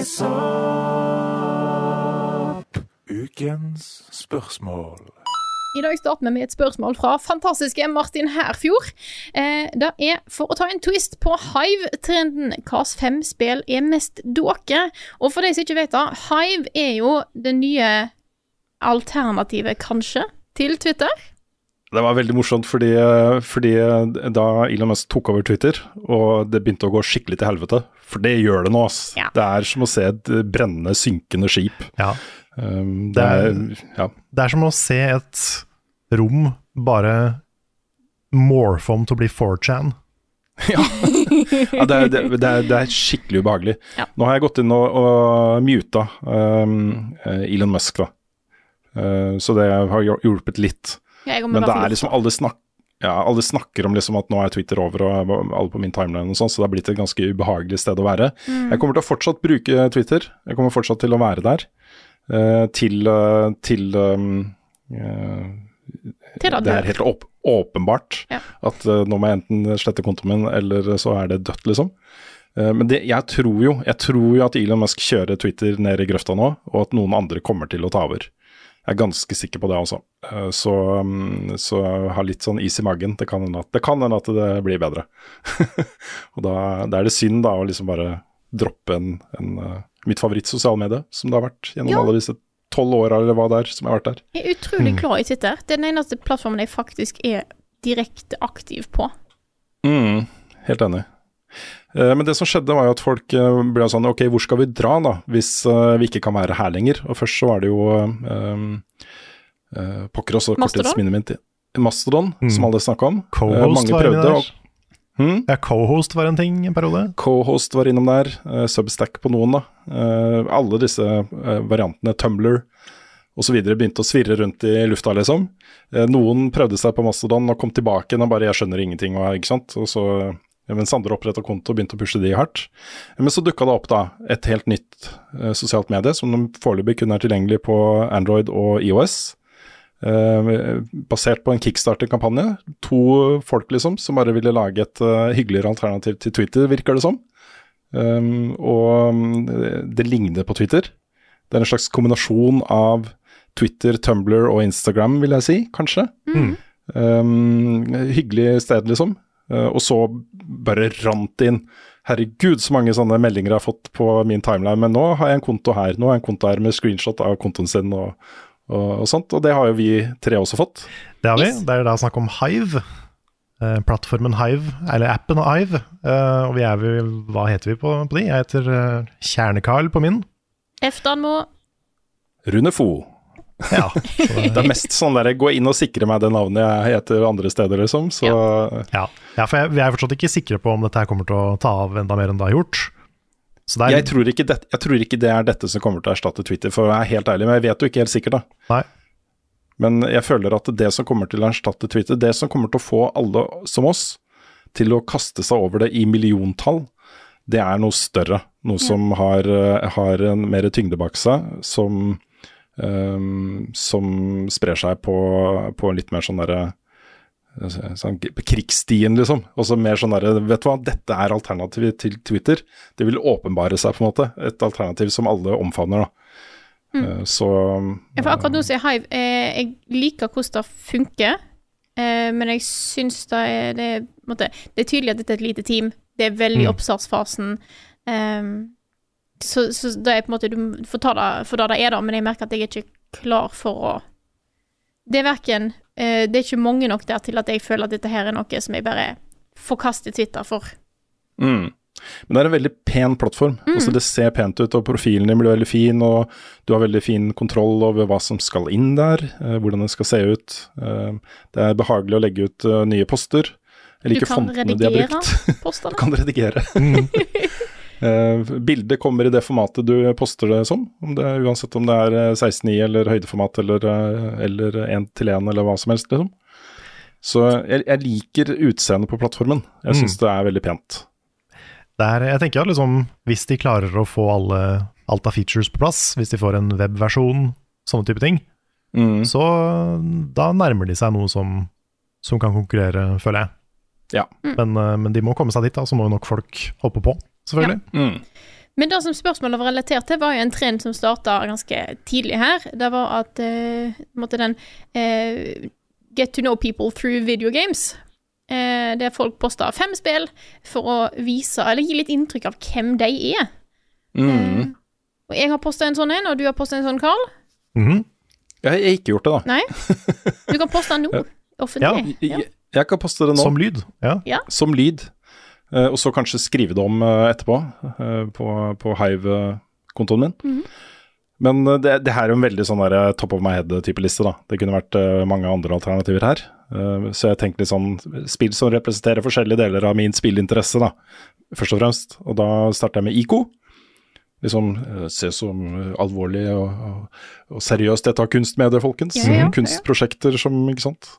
sopp? Ukens spørsmål. I dag starter vi med et spørsmål fra fantastiske Martin Herfjord. Eh, det er for å ta en twist på Hive-trenden. Hvilke fem spill er mest dåke? Og for de som ikke vet det, Hive er jo det nye alternativet, kanskje, til Twitter. Det var veldig morsomt fordi, fordi da Elon Musk tok over Twitter, og det begynte å gå skikkelig til helvete, for det gjør det nå, ass. Ja. Det er som å se et brennende, synkende skip. Ja. Um, det, er, ja. Det er som å se et rom bare morphe om til å bli four chan. Ja, ja det, er, det, det, er, det er skikkelig ubehagelig. Ja. Nå har jeg gått inn og, og muta um, Elon Musk da. Uh, så det har hjulpet litt. Jeg går med Men det hvert fall er liksom alle, snak ja, alle snakker om liksom at nå er Twitter over og alle på min timeline og sånn, så det har blitt et ganske ubehagelig sted å være. Mm. Jeg kommer til å fortsatt bruke Twitter, jeg kommer fortsatt til å være der, uh, til, uh, til um, uh, det er helt åp åpenbart ja. At uh, nå må jeg enten slette kontoen min, eller så er det dødt, liksom. Uh, men det, jeg tror jo jeg tror jo at Elon Musk kjører Twitter ned i grøfta nå, og at noen andre kommer til å ta over. Jeg er ganske sikker på det også. Uh, så, um, så ha litt sånn is i magen. Det kan hende at det, kan hende at det blir bedre. Og da, da er det synd da å liksom bare droppe en, en uh, mitt favorittsosialmedie, som det har vært gjennom ja. Alle disse tolv år eller hva det er som jeg har vært der. Jeg er utrolig mm. glad i Twitter. Det er den eneste plattformen jeg faktisk er direkte aktiv på. Mm, helt enig. Uh, men det som skjedde var jo at folk uh, ble sånn, ok, hvor skal vi dra da, hvis uh, vi ikke kan være her lenger? Og først så var det jo um, uh, pokker også korttidsminnet mitt. Mastodon, mm. som alle snakket om. Co-host uh, var innom der. Og, hmm? Ja, co-host var en ting en periode. Co-host var innom der. Uh, Substack på noen da. Uh, alle disse uh, variantene, Tumblr og så videre, begynte å svirre rundt i lufta, liksom. Uh, noen prøvde seg på Mastodon og kom tilbake igjen og bare, jeg skjønner ingenting, og, ikke sant? Og så... mens andre opprettet konto og begynte å pushe de hardt. Men så dukket det opp da et helt nytt uh, sosialt medie, som foreløpig kun er tilgjengelig på Android og iOS, uh, basert på en Kickstarter-kampanje. To folk liksom, som bare ville lage et uh, hyggeligere alternativ til Twitter, virker det som. Um, og det ligner på Twitter. Det er en slags kombinasjon av Twitter, Tumblr og Instagram, vil jeg si, kanskje. Mm. Um, hyggelig sted liksom. Uh, og så bare rant inn, herregud så mange sånne meldinger jeg har fått på min timeline, men nå har jeg en konto her, nå har jeg en konto her med screenshot av kontoen sin og, og, og sånt, og det har jo vi tre også fått. Det har vi, det er da snakk om Hive, uh, plattformen Hive, eller appen Hive, uh, og vi er vel, hva heter vi på, på de? Jeg heter uh, Kjernekarl på min. Eftanmo. Rune Fo. Ja, det er mest sånn der, gå inn og sikre meg det navnet jeg heter andre steder liksom, så... Ja, ja for jeg, vi er fortsatt ikke sikre på om dette her kommer til å ta av enda mer enn det har gjort. Så det er... jeg, tror ikke det, jeg tror ikke det er dette som kommer til å erstatte Twitter, for jeg er helt ærlig, men jeg vet jo ikke helt sikkert da. Nei. Men jeg føler at det som kommer til å erstatte Twitter, det som kommer til å få alle som oss til å kaste seg over det i milliontall, det er noe større, noe ja. Som har, har en mer tyngde bak seg, som... Um, som sprer seg på, på litt mer sånn derre sånn, krigsstien liksom, og så mer sånn derre, vet du hva, dette er alternativet til Twitter, det vil åpenbare seg på en måte, et alternativ som alle omfavner da. Mm. Uh, så ja, for akkurat nå sier Hive, eh, jeg liker hvordan det funker, eh, men jeg synes det er, det, er, måtte, det er tydelig at dette er et lite team, det er veldig mm. oppstartsfasen, um, Så, så det er på en måte, du får ta det for det det er da, men jeg merker at jeg er ikke klar for å... Det er hverken, eh, det er ikke mange nok der til at jeg føler at dette her er noe som jeg bare forkaster Twitter for. Mm. Men det er en veldig pen plattform. Mm. Altså, det ser pent ut, og profilen din blir veldig fin, og du har veldig fin kontroll over hva som skal inn der, eh, hvordan det skal se ut. Eh, det er behagelig å legge ut uh, nye poster. Jeg liker fontene de har brukt. Du kan redigere postene. Du kan redigere. Mm. Uh, bildet kommer i det formatet du poster det som, om det, uansett om det er seksten i eller høydeformat eller, eller en til en eller hva som helst liksom. Så jeg, jeg liker utseendet på plattformen. Jeg synes mm. det er veldig pent. Det er, jeg tenker at liksom, hvis de klarer å få alle, alt av features på plass, hvis de får en webversjon, sånne type ting, mm. så da nærmer de seg noe som, som kan konkurrere, føler jeg. Ja. Mm. Men, men de må komme seg dit da, så må jo nok folk hoppe på. Selvfølgelig. Ja. Mm. Men det som spørsmålet var relatert til, var jo en trend som startet ganske tidlig her. Det var at uh, måtte den uh, get to know people through video games. Uh, der folk postet fem spill for å vise, eller gi litt inntrykk av hvem de er. Mm. Uh, og jeg har postet en sånn en, og du har postet en sånn, Karl. Mm. Jeg har ikke gjort det da. Nei, du kan poste den nå, offentlig. Ja, jeg, jeg kan poste det nå. Som lyd. Ja. Ja. Som lyd. Uh, og så kanskje skrive det om uh, etterpå uh, på, på Hive-kontoen min. Mm. Men uh, det, det her er jo en veldig sånn der top of my head-type liste da. Det kunne vært uh, mange andre alternativer her. Uh, så jeg tenkte litt sånn spill som representerer forskjellige deler av min spillinteresse da, først og fremst. Og da startet jeg med I K O. Liksom uh, se som uh, alvorlig og, og, og seriøst dette av kunstmedier, folkens. Ja, ja, ja. Kunstprosjekter som, ikke sant?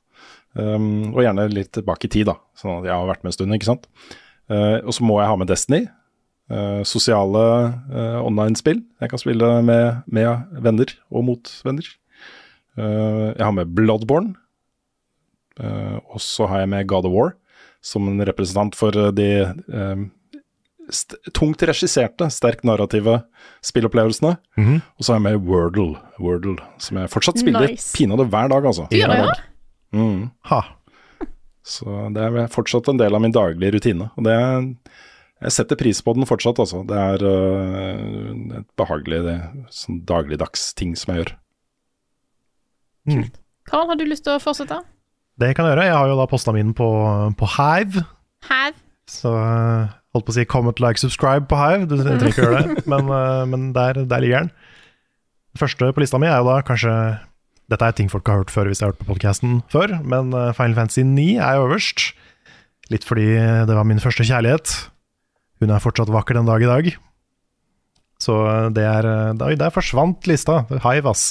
Um, og gjerne litt tilbake i tid, da, sånn at jeg har vært med en stund, ikke sant. Uh, og så må jeg ha med Destiny, uh, sosiale uh, online-spill. Jeg kan spille med, med venner og mot venner. Uh, jeg har med Bloodborne, uh, og så har jeg med God of War, som en representant for uh, de uh, st- tungt regisserte, sterkt narrative spillopplevelsene. Mm-hmm. Og så har jeg med Wordle, Wordle, som jeg fortsatt spiller nice. Pinadø hver dag, altså. Ja, ja. Mm. Ha. Så det er fortsatt en del av min daglige rutine. Og det er, jeg setter pris på den fortsatt, altså. Det er uh, et behagelig det, sånn dagligdags ting som jeg gjør. Mm. Karl, har du lyst til å fortsette? Det kan jeg gjøre. Jeg har jo da postet min på, på Hive. Hive. Så holdt på å si comment, like, subscribe på Hive. Du trenger ikke gjøre det, men, uh, men der, der ligger den. Det første på lista mi er jo da kanskje, dette er ting folk har hørt før hvis jeg har hørt på podcasten før, men uh, Final Fantasy ni er jo øverst. Litt fordi det var min første kjærlighet. Hun er fortsatt vakker den dag i dag. Så uh, det er, uh, der forsvant lista. Hive, ass.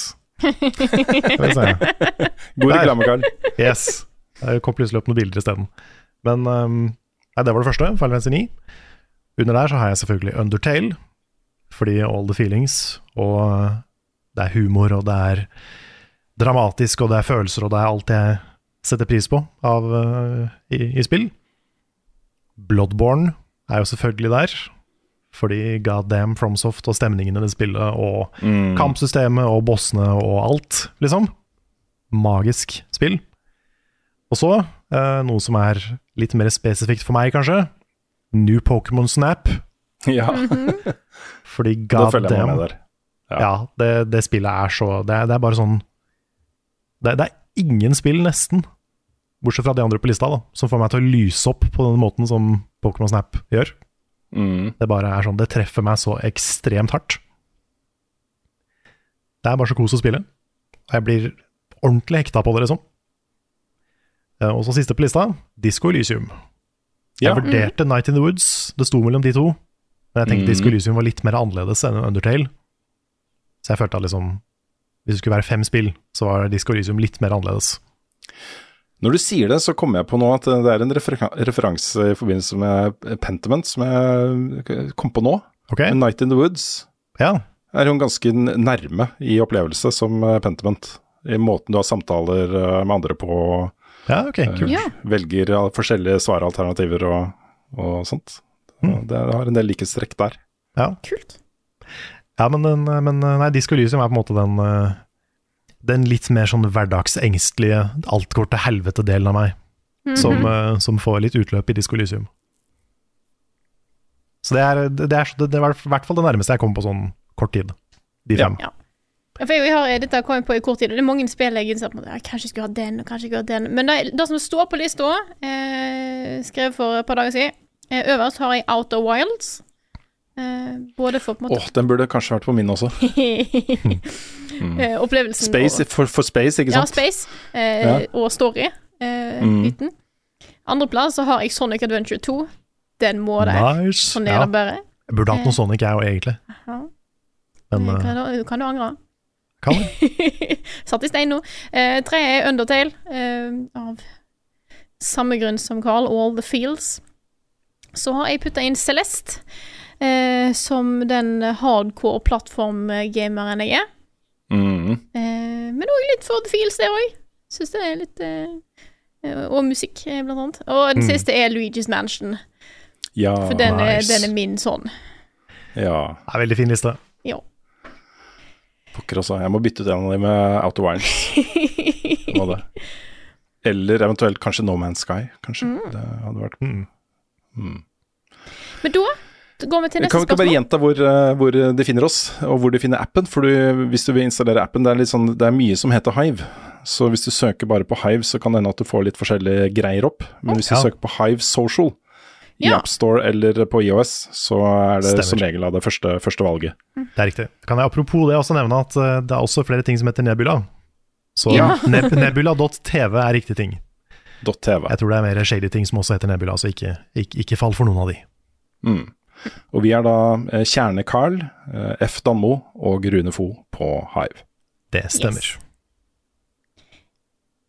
God reklame, Karl. Yes. Det kom plutselig opp noen bilder i stedet. Men um, nei, det var det første, Final Fantasy ni. Under der så har jeg selvfølgelig Undertale, fordi all the feelings, og det er humor, og det er dramatisk, og det er følelser, og det er alt jeg setter pris på av, uh, i, i spill. Bloodborne er jo selvfølgelig der, fordi goddamn FromSoft og stemningen i det spillet, og mm. kampsystemet, og bossene, og alt, liksom. Magisk spill. Og så, uh, noe som er litt mer spesifikt for meg, kanskje. New Pokémon Snap. Ja. Fordi goddamn, ja, ja det, det spillet er så, det er, det er bare sånn, det, det er ingen spill nesten, bortsett fra de andre på lista da, som får meg til å lyse opp på den måten som Pokémon Snap gjør. Mm. Det bare er sånn, det treffer meg så ekstremt hardt. Det er bare så kos å spille, og jeg blir ordentlig hekta på det, liksom. Og så siste på lista, Disco Elysium. Jeg ja. vurderte mm. Night in the Woods, det sto mellom de to, men jeg tenkte mm. Disco Elysium var litt mer annerledes enn Undertale. Så jeg følte at liksom, hvis det skulle være fem spill, så var Disco Elysium litt mer annerledes. Når du sier det, så kommer jeg på nå at det er en refer- referanse i forbindelse med Pentiment som jeg kom på nå. Okay. Night in the Woods ja. er jo ganske nærme i opplevelse som Pentiment. I måten du har samtaler med andre på, ja, okay, cool. uh, velger forskjellige svaralternativer og, og sånt. Mm. Det har en del likhetstrekk der. Ja, kult. Ja, men, den, men nei, Disco Elysium er på en måte den, den litt mer sånn hverdagsengstelige, alt går til helvete-delen av meg, mm-hmm. som, som får litt utløp i Disco Elysium. Så det er, det er, det er i hvert fall det nærmeste jeg kommer på sånn kort tid, de fem. Ja. Ja, for jeg har dette kommet på i kort tid, og det er mange spill jeg innser på at jeg kanskje skulle ha den, og kanskje ikke ha den, men det, det som står på lista, eh, skrev for et par dager siden, eh, øverst har jeg Outer Wilds. Uh, både for på en måte Åh, oh, den burde kanskje vært på min også. mm. uh, opplevelsen Space, og, for, for Space, ikke sant? Ja, Space uh, ja. Og story uh, mm. biten. Andreplass så har jeg Sonic Adventure to. Den må det nice. Sånn er ja. det bare. Jeg burde hatt noe Sonic jeg jo egentlig. Uh-huh. Men, uh, kan, du, kan du angre? Kan du? Satt i stein nå. uh, Tre er Undertale uh, av samme grunn som Carl, All the Feels. Så har jeg puttet inn Celeste. Eh, som den hardcore plattformgameren jeg er. Mm. Eh, men også litt for the feels der også. Synes det er litt eh, og musikk blant annet. Og den mm. siste er Luigi's Mansion. Ja, for den, nice. er, den er min sånn. Ja. Det er veldig fin liste. Ja. Pokker også. Jeg må bytte ut en av dem med Outer Wilds. Må det. Eller eventuelt kanskje No Man's Sky, kanskje. Mm. Det hadde vært mm. Mm. Men da går vi til neste kan vi ikke spørsmål? bare gjenta hvor, hvor de finner oss, og hvor de finner appen? For du, hvis du vil installere appen, det er, litt sånn, det er mye som heter Hive. Så hvis du søker bare på Hive, så kan det hende at du får litt forskjellige greier opp. Men hvis du ja. søker på Hive Social i ja. App Store eller på iOS, så er det Stemmer. Som regel av det første, første valget. Det er riktig. Kan jeg apropos det også nevne at det er også flere ting som heter Nebula. Så ja. neb- nebula dot t v er riktig ting. .tv. Jeg tror det er mer shady ting som også heter Nebula, så ikke, ikke, ikke fall for noen av de. Mm. Og vi er da eh, Kjerne-Karl, eh, F. Danmo og Rune Fo på Hive. Det stemmer. Yes.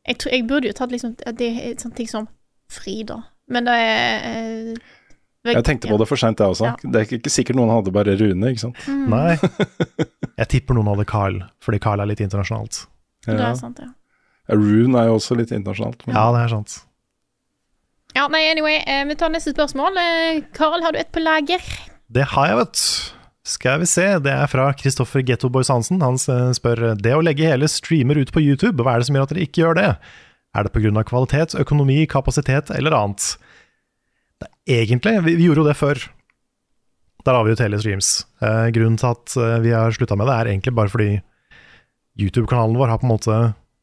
Jeg, tror, jeg burde jo tatt liksom Det er sånne ting som Frida. Men det er eh, Jeg tenkte på det for sent, jeg også. Ja. Det er ikke sikkert noen hadde bare Rune, ikke sant? Mm. Nei. Jeg tipper noen hadde Carl, fordi Carl er litt internasjonalt. Det Ja. er sant, ja. Ja, Rune er jo også litt internasjonalt. Men... Ja, det er sant. Ja, nei, anyway, eh, vi tar neste spørsmål. Eh, Karl, har du et på lager? Det har jeg, vet du. Skal vi se, det er fra Kristoffer Ghetto Boys Hansen. Han eh, spør, det å legge hele streamer ut på YouTube, hva er det som gjør at dere ikke gjør det? Er det på grunn av kvalitet, økonomi, kapasitet eller annet? Det er egentlig, vi, vi gjorde jo det før. Der har vi jo telestreams. Eh, grunnen til at eh, vi har sluttet med det er egentlig bare fordi YouTube-kanalen vår har på en måte...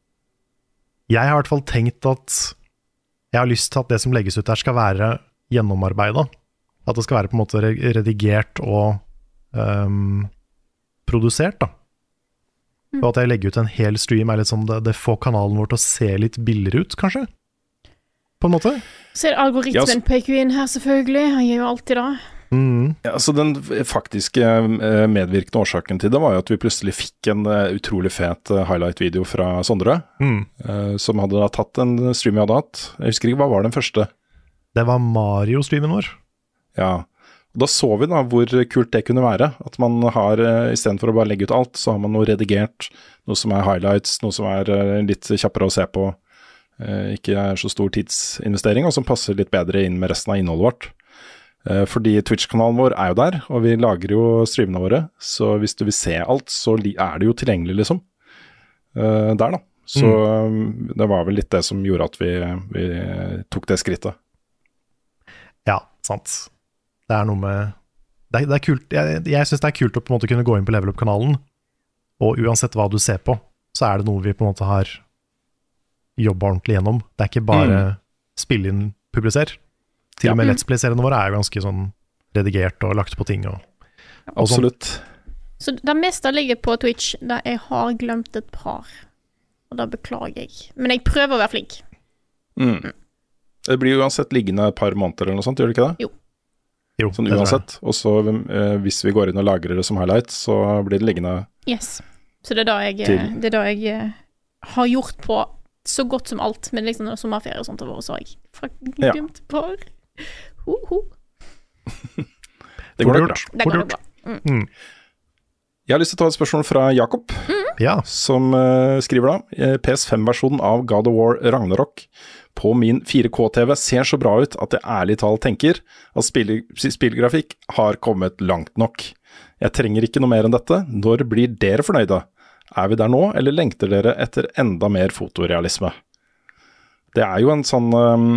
Jeg har i hvert fall tenkt at jeg har lyst til at det som legges ut der skal være gjennomarbeidet. At det skal være på en måte redigert og um, produsert, da. Mm. Og at jeg legger ut en hel stream er litt sånn, det, det får kanalen vår til å se litt billigere ut, kanskje? På en måte. Så er det algoritmen Ja, så- peker jo inn her, selvfølgelig. Han gjør jo alltid det. Mm. Ja, altså Den faktiske eh, medvirkende årsaken til det var jo at vi plutselig fikk en eh, utrolig fet eh, highlight-video fra Sondre, Mm. eh, som hadde da tatt en stream vi hadde hatt. Jeg husker ikke, hva var den første? Det var Mario-streamen vår. Ja, og da så vi da hvor kult det kunne være. At man har, eh, i stedet for å bare legge ut alt, så har man noe redigert, noe som er highlights, noe som er eh, litt kjappere å se på, eh, ikke er så stor tidsinvestering, og som passer litt bedre inn med resten av innholdet vårt. Eh, Fordi Twitch-kanalen vår er jo der, og vi lager jo streamene våre, så hvis du vil se alt, så li- er det jo tilgjengelig liksom, eh, der da. Så eh, det var vel litt det som gjorde at vi, vi tok det skrittet. Ja, sant. Det er noe med... Det er, det er kult. Jeg, jeg synes det er kult å på en måte kunne gå inn på Level Up-kanalen, og uansett hva du ser på, så er det noe vi på en måte har jobbet ordentlig gjennom. Det er ikke bare Mm. spille inn, publiser. Til og med Ja. Let's Play-seriene våre er jo ganske sånn redigert og lagt på ting. Og, og sånn. Absolutt. Så det meste ligger på Twitch, der jeg har glemt et par. Og det beklager jeg. Men jeg prøver å være flink. Mm. Det blir jo uansett liggende et par måneder eller noe sånt, gjør det ikke det? jo, Sånn det tror jeg. uansett. Og så eh, hvis vi går inn og lagrer det som highlight, så blir det liggende. Yes. Så det er da jeg, Til. det er da jeg eh, har gjort på så godt som alt. Men liksom når sommerferie og sånt har vært, så har jeg faktisk Ja. glemt et par. Ho, ho. Det går Fort nok bra. gjort. Det Fort går gjort. bra. Mm. Jeg har lyst til å ta et spørsmål fra Jakob, Ja. som eh, skriver da eh, P S fem-versjonen av God of War Ragnarok på min fire K-T V ser så bra ut at jeg ærlig talt tenker at spill spillgrafikk har kommet langt nok. Jeg trenger ikke noe mer enn dette. Når blir dere fornøyde? Er vi der nå, eller lengter dere etter enda mer fotorealisme? Det er jo en sånn um,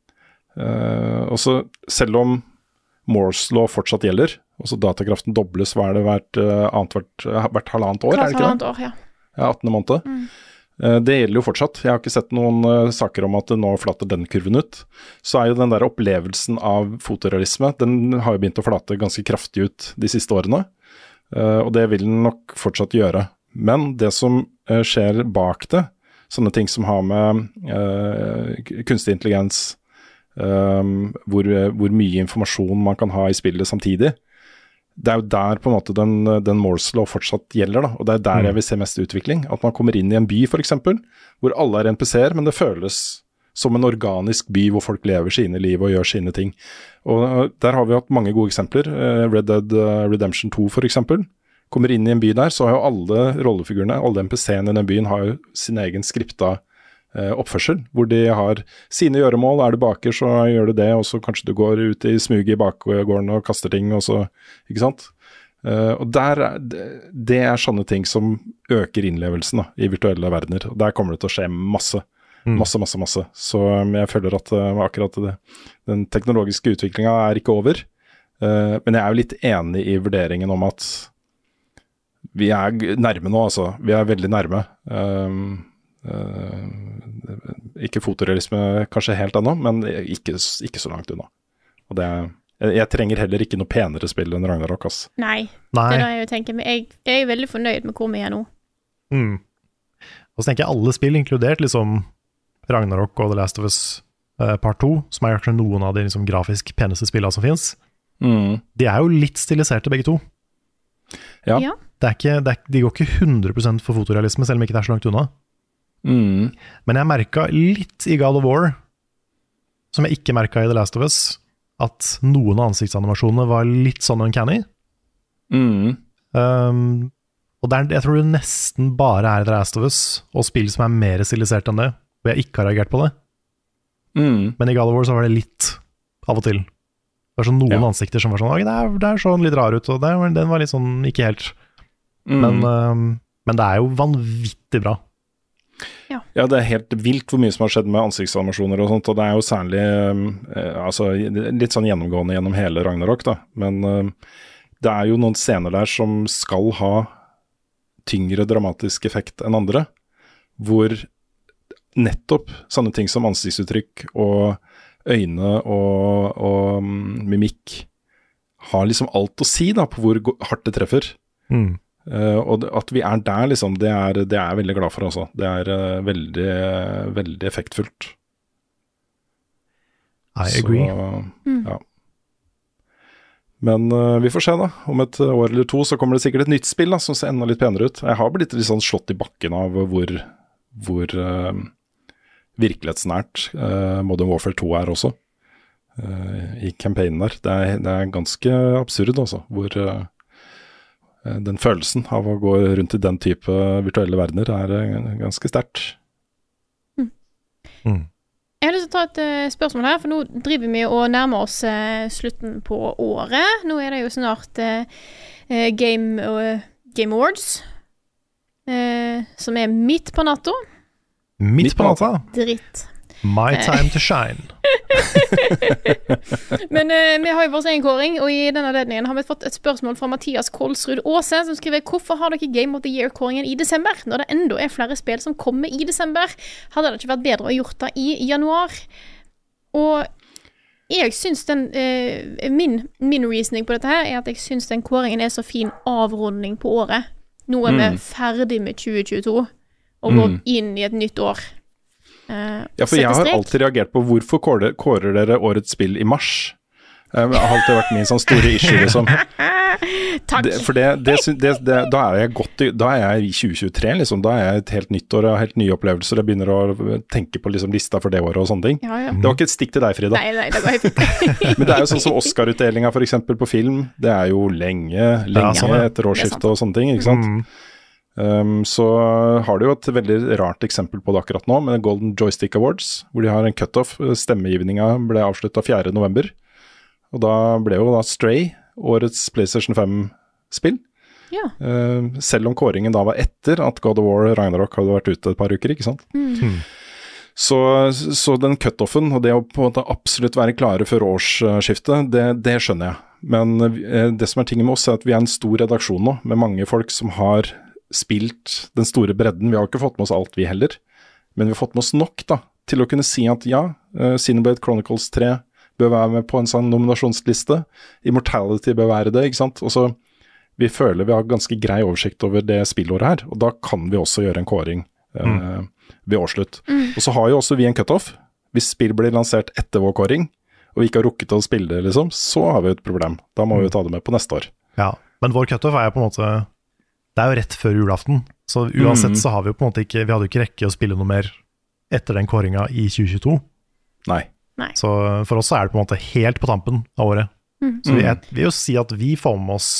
uh, også, selv om Moore's law fortsatt gjelder, også datakraften dobles, hva er det hvert, uh, annet hvert, uh, hvert halvannet år, er Klart det ikke det? halvannet år, ja. Ja, attende måned. Mm. Eh, Det gjelder jo fortsatt. Jeg har ikke sett noen eh, saker om at det nå flater den kurven ut. Så er jo den der opplevelsen av fotorealisme, den har jo begynt å flate ganske kraftig ut de siste årene. Eh, og det vil den nok fortsatt gjøre. Men det som eh, skjer bak det, sånne ting som har med eh, k- kunstig intelligens, eh, hvor, hvor mye informasjon man kan ha i spillet samtidig, det er jo der på en måte den, den Moore's law fortsatt gjelder, da. Og det er der Mm. jeg vil se mest utvikling. At man kommer inn i en by, for eksempel, hvor alle er N P C-er, men det føles som en organisk by hvor folk lever sine liv og gjør sine ting. Og uh, der har vi hatt mange gode eksempler. Uh, Red Dead uh, Redemption to, for eksempel. Kommer inn i en by der, så har jo alle rollefigurene, alle N P C-ene i den byen, har jo sin egen skripta uh, oppførsel, hvor de har sine gjøremål. Er du baker, så gjør du det, og så kanskje du går ut i smuget i bakgården og kaster ting, og så, ikke sant? Uh, og der, er- det, det er sånne ting som øker innlevelsen da, i virtuelle verdener. Og der kommer det til å skje masse. Mm. Masse, masse, masse. Så um, jeg føler at uh, akkurat det, den teknologiske utviklinga er ikke over. Uh, men jeg er jo litt enig i vurderingen om at vi er g- nærme nå, altså. Vi er veldig nærme. Um, uh, ikke fotorealisme kanskje helt ennå, men ikke, s- ikke så langt unna. Og det er, jeg, jeg trenger heller ikke noe penere spill enn Ragnarok, ass. Nei, Nei. det er det jeg jo tenker. Men jeg, jeg er veldig fornøyd med hvor vi er nå. Mm. Og så tenker jeg alle spill, inkludert liksom Ragnarok og The Last of Us eh, Part to, som er kanskje noen av de liksom, grafisk peneste spillene som finnes, Mm. de er jo litt stiliserte begge to. Ja. Ja. Det er ikke, det er, de går ikke hundre prosent for fotorealisme, selv om ikke det er så langt unna. Mm. Men jeg merket litt i God of War, som jeg ikke merket i The Last of Us, at noen av ansiktsanimasjonene var litt sånn uncanny. Mm. Um, og det er, jeg tror det nesten bare er The Last of Us og spill som er mer stilisert enn det, og jeg ikke har reagert på det. Mm. Men i God of War så var det litt av og til. Det var sånn noen Ja. ansikter som var sånn, det er, det er sånn litt rar ut, og det, den var litt sånn ikke helt. Mm. Men, um, men det er jo vanvittig bra. Ja, det er helt vilt hvor mye som har skjedd med ansiktsanimasjoner og sånt, og det er jo særlig eh, altså, litt sånn gjennomgående gjennom hele Ragnarok, da. Men eh, det er jo noen scener der som skal ha tyngre dramatisk effekt enn andre, hvor nettopp sånne ting som ansiktsuttrykk og øyne og, og um, mimikk har liksom alt å si da, på hvor go- hardt det treffer. Mm. Uh, og det, at vi er der, liksom, det er, det er jeg veldig glad for, altså. Det er uh, veldig, veldig effektfullt. I agree. Så, Mm. ja. Men uh, vi får se, da. Om et år eller to så kommer det sikkert et nytt spill da, som ser enda litt penere ut. Jeg har blitt litt sånn slått i bakken av hvor, hvor uh, virkelighetsnært uh, Modern Warfare to er også. Uh, I campaignen der. Det er, det er ganske absurd, altså. Hvor uh, den følelsen av å gå rundt i den type virtuelle verdener er uh, ganske sterkt. Mm. Jeg har lyst til å ta et uh, spørsmål her, for nå driver vi og nærmer oss uh, slutten på året. Nå er det jo snart uh, uh, Game, uh, Game Awards, uh, som er midt på natta. Midt på natta, Dritt. my time to shine. Men uh, vi har jo vår egen kåring, og i denne anledningen har vi fått et spørsmål fra Mathias Kolsrud Aase, som skriver: hvorfor har dere Game of the Year-kåringen i desember, når det enda er flere spill som kommer i desember? Hadde det ikke vært bedre å gjort det i januar? Og jeg synes den uh, min, min reasoning på dette her er at jeg synes den kåringen er så fin avrunding på året. Nå er vi Mm. ferdig med tjue tjueto og går Mm. inn i et nytt år. Uh, Ja, for jeg har alltid reagert på hvorfor kårer, kårer dere årets spill i mars? Um, det har alltid vært min sånn store issue, liksom. Takk. Det, for det, det, sy- det, det, da er jeg godt i, da er jeg i tjue tjuetre, liksom. Da er jeg et helt nytt år, jeg har helt nye opplevelser. Jeg begynner å tenke på liksom lista for det året og sånne ting. Ja, ja. Det var ikke et stikk til deg, Frida. Nei, nei, det går helt fint. Men det er jo sånn som Oscar-utdelinga for eksempel på film. Det er jo lenge, lenge sånn, ja. etter årsskiftet og sånne ting, ikke sant? Mm. Um, så har du jo et veldig rart eksempel på det akkurat nå, med Golden Joystick Awards, hvor de har en cutoff. Stemmegivninga ble avslutta fjerde november, og da ble jo da Stray årets PlayStation fem-spill. Ja. Uh, selv om kåringen da var etter at God of War Ragnarok hadde vært ute et par uker, ikke sant. Mm. Så, så den cutoffen, og det å på en måte absolutt være klare før årsskiftet, det, det skjønner jeg. Men uh, det som er tingen med oss, er at vi er en stor redaksjon nå, med mange folk som har spilt den store bredden. Vi har ikke fått med oss alt vi heller, men vi har fått med oss nok da, til å kunne si at ja, uh, Xenoblade Chronicles tre bør være med på en sånn nominasjonsliste, Immortality bør være det, ikke sant? Og så vi føler vi har ganske grei oversikt over det spillåret her, og da kan vi også gjøre en kåring uh, Mm. ved årsslutt. Mm. Og så har jo også vi en cutoff. Hvis spill blir lansert etter vår kåring, og vi ikke har rukket å spille det, liksom, så har vi et problem. Da må vi jo ta det med på neste år. Ja, men vår cutoff er jo på en måte, det er jo rett før julaften, så uansett Mm. så har vi jo på en måte ikke, vi hadde jo ikke rekke å spille noe mer etter den kåringa i tjue tjueto. Nei. Så for oss så er det på en måte helt på tampen av året. Mm. Så vi jeg vil jo si at vi får med oss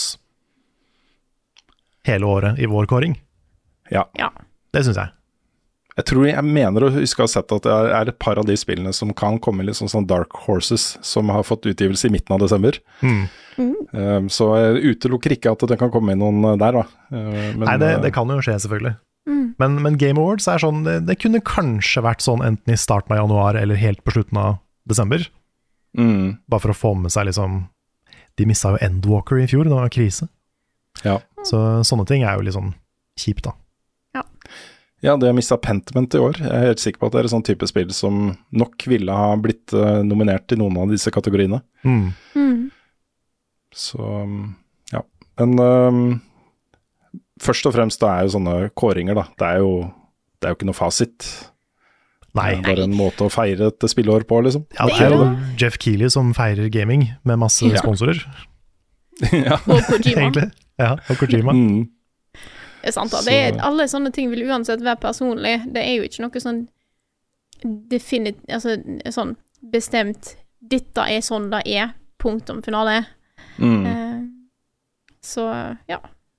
hele året i vår kåring. Ja. Ja. Det synes jeg. Jeg tror jeg mener å huske å ha sett at det er- er et par av de spillene som kan komme litt sånn, sånn Dark Horses, som har fått utgivelse i midten av desember. Mm. Um, så jeg utelukker ikke at det kan komme inn noen uh, der, da. Uh, men, Nei, det, det uh, kan jo skje selvfølgelig. Mm. Men, men Game Awards er sånn, det, det kunne kanskje vært sånn enten i starten av januar eller helt på slutten av desember. mm, Bare for å få med seg liksom, de mistet jo Endwalker i fjor, det var krise. ja. Så sånne ting er jo litt sånn kjipt da. ja, det har mistet Pentiment i år. Jeg er helt sikker på at det er et sånn type spill som nok ville ha blitt uh, nominert i noen av disse kategoriene. Mm. Mm. Så um, ja. Men um, først og fremst da er jo sånne kåringer, da. Det er jo, det er jo ikke noe fasit. Nei, Det er bare en måte å feire et spillår på, liksom. ja, det er jo Jeff Keighley som feirer gaming med masse Ja. sponsorer, ja. Og Kojima. egentlig. Ja, og Kojima. Mm. Det er sant da. Det er, alle sånne ting vil uansett være personlig. Det er jo ikke noe sånn definit, altså sånn bestemt, dette er sånn det er, punktum finale. Mm. Uh, så, ja.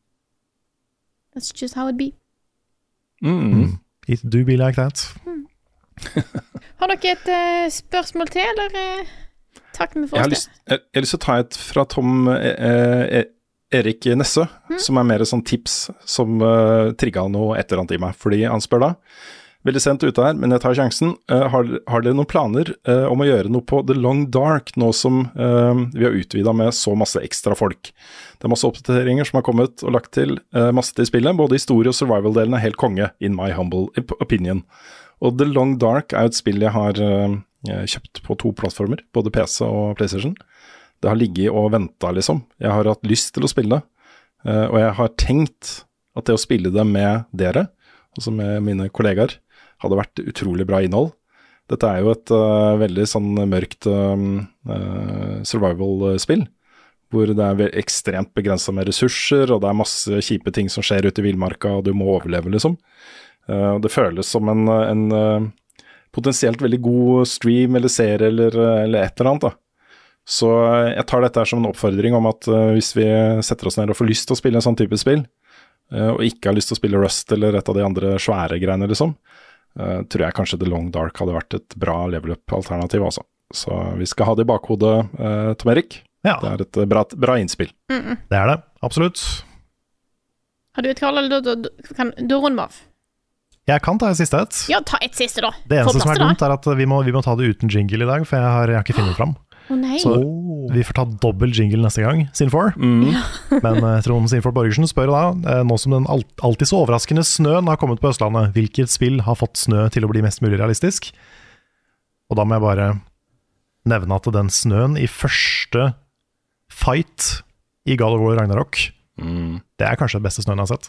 That's just how it be. Mm. It do be like that. Mm. Har dere et uh, spørsmål til, eller uh, takk med for Jeg har, oss lyst, jeg, jeg har lyst til å ta et fra Tom eh, eh, Erik Nesse, Mm. som er mer sånn tips som uh, trigget noe et eller annet i meg. Fordi han spør da, veldig sent ute her, men jeg tar sjansen. Uh, har, har dere noen planer uh, om å gjøre noe på The Long Dark, nå som uh, vi har utvidet med så masse ekstra folk? Det er masse oppdateringer som har kommet og lagt til uh, masse til spillet. Både historie- og survival-delen er helt konge, in my humble opinion. Og The Long Dark er jo et spill jeg har uh, kjøpt på to plattformer, både P C og PlayStation. Det har ligget og ventet, liksom. Jeg har hatt lyst til å spille det, uh, og jeg har tenkt at det å spille det med dere, altså med mine kollegaer, hadde vært utrolig bra innhold. Dette er jo et uh, veldig sånn mørkt uh, uh, survival-spill, hvor det er ekstremt begrenset med ressurser, og det er masse kjipe ting som skjer ute i villmarka, og du må overleve, liksom. Uh, det føles som en, en uh, potensielt veldig god stream eller serie eller, eller et eller annet da. Så uh, jeg tar dette her som en oppfordring om at uh, hvis vi setter oss ned og får lyst til å spille en sånn type spill, uh, og ikke har lyst til å spille Rust eller et av de andre svære greiene liksom, uh, tror jeg kanskje The Long Dark hadde vært et bra level up-alternativ altså. Så vi skal ha det i bakhodet, uh, Tom Erik. Ja. Det er et uh, bra, bra innspill. Mm-mm. Det er det, absolutt. Har du et kall, eller da, da, da, kan du runde av? Jeg kan ta et siste et. Ja, ta et siste da. Det eneste Få som plass er til det. dumt er at vi må, vi må ta det uten jingle i dag, for jeg har, jeg har ikke funnet fram. Å nei. Så vi får ta dobbel jingle neste gang, Sinfor. Mm. Men uh, Trond Sinfor Borgersen spør da, uh, nå som den alt, alltid så overraskende snøen har kommet på Østlandet, hvilket spill har fått snø til å bli mest mulig realistisk? Og da må jeg bare nevne at den snøen i første fight i God of War Ragnarok, Mm. det er kanskje det beste snøen jeg har sett.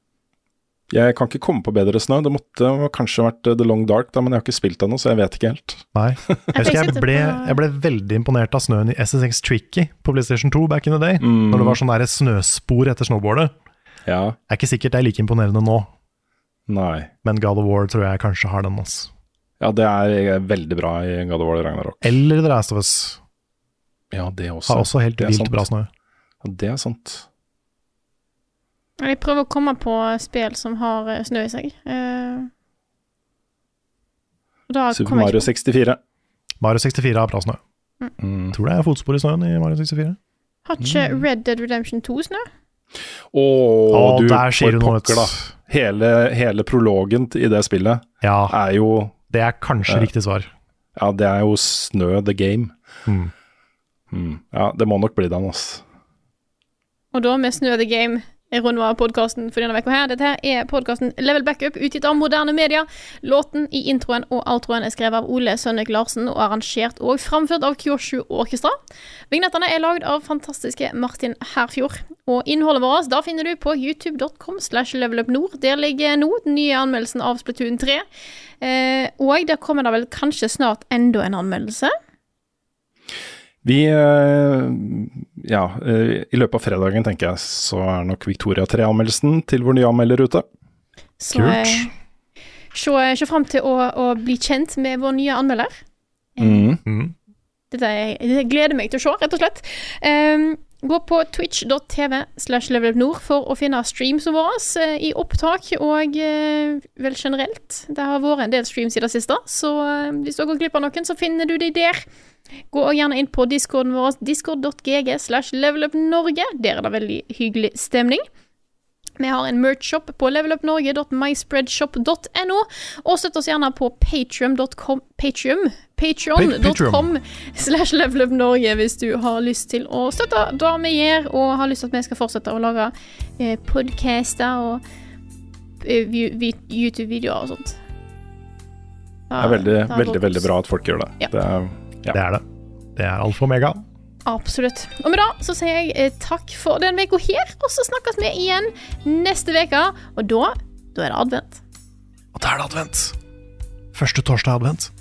Jeg kan ikke komme på bedre snø. Det måtte kanskje vært The Long Dark, da, men jeg har ikke spilt ennå, så jeg vet ikke helt. Nei. Jeg, husker jeg, ble, jeg ble veldig imponert av snøen i S S X Tricky på PlayStation to back in the day, Mm. når det var sånn der snøspor etter snowboardet. Ja, Det er ikke sikkert det er like imponerende nå, nei. men God of War tror jeg kanskje har den. Altså. Ja, det er veldig bra i God of War Ragnarok. Eller The Last of Us Ja, det også. har også helt Det er vilt sant. bra snø. Ja, det er sant. Jeg prøver å komme på spill som har eh, snø i seg. Uh, da Super kommer jeg Mario ikke på. sekstifire. Mario sekstifire har bra snø. Mm. Tror det er fotspor i snøen i Mario sekstifire. Har ikke Red Dead Redemption to snø? Åh, Å, du, der sier for du noe, pokker da. vet du. Hele, hele prologen i det spillet Ja, er jo, det er kanskje Ja. riktig svar. ja, det er jo snø the game. Mm. Mm. Ja, det må nok bli den, ass. Og da med Snø the Game jeg runder av podcasten for denne veka her. Dette her er podcasten Level Backup, utgitt av Moderne Media. Låten i introen og outroen er skrevet av Ole Sønnek Larsen og arrangert og framført av Kyoshu Orkestra. Vignettene er lagd av fantastiske Martin Herfjord. Og innholdet vårt da finner du på youtube dot com slash levelupnord. Der ligger nå den nye anmeldelsen av Splatoon tre. Eh, og der kommer det vel kanskje snart enda en anmeldelse. Vi, eh, ja, eh, i løpet av fredagen tenker jeg, så er nok Victoria tre-anmeldelsen til vår nye anmelder ute. Så Kult. eh, se, se frem til å, å bli kjent med vår nye anmelder. Mm. Mm. Dette er, det gleder meg til å se, rett og slett. Um, gå på twitch dot tv slash levelupnord for å finne streamsene våre uh, i opptak og uh, vel generelt. Det har vært en del streams i det siste, så uh, hvis du har gått glipp av noen, så finner du de der. Gå og gjerne inn på discorden vår, discord dot g g slash levelupnorge. Der er det veldig hyggelig stemning. Vi har en merch-shop på levelupnorge dot myspreadshop dot no, og støtt oss gjerne på patreon dot com Patreon patreon dot com slash levelupnorge hvis du har lyst til å støtte det vi gjør, og har lyst til at vi skal fortsette å lage eh, podcaster og eh, vi- vi- YouTube-videoer og sånt. Det er veldig, det er veldig, godt. veldig bra at folk gjør det. Ja. Det er, ja. Det er det. Det er alfa og omega. Absolutt. Og med det så sier jeg eh, takk for den veka her, og så snakkes vi igjen neste veka, og da, da er det advent. Og da er det advent. Første torsdag advent.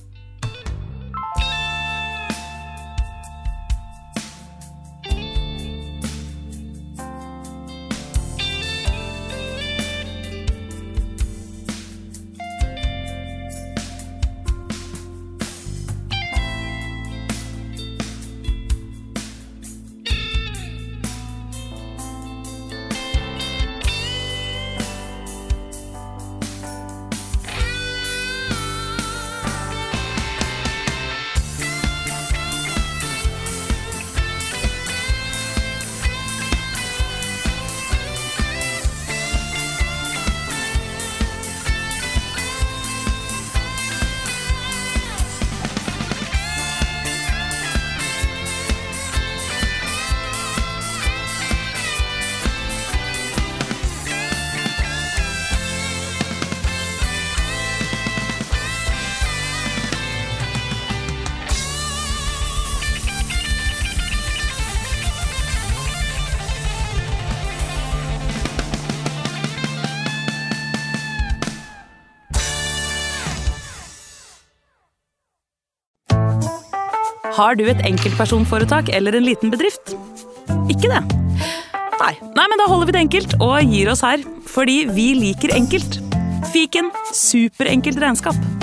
Har du et enkeltpersonforetak eller en liten bedrift? Ikke det? Nei. Nei, men da holder vi det enkelt og gir oss her, fordi vi liker enkelt. Fiken, superenkelt regnskap.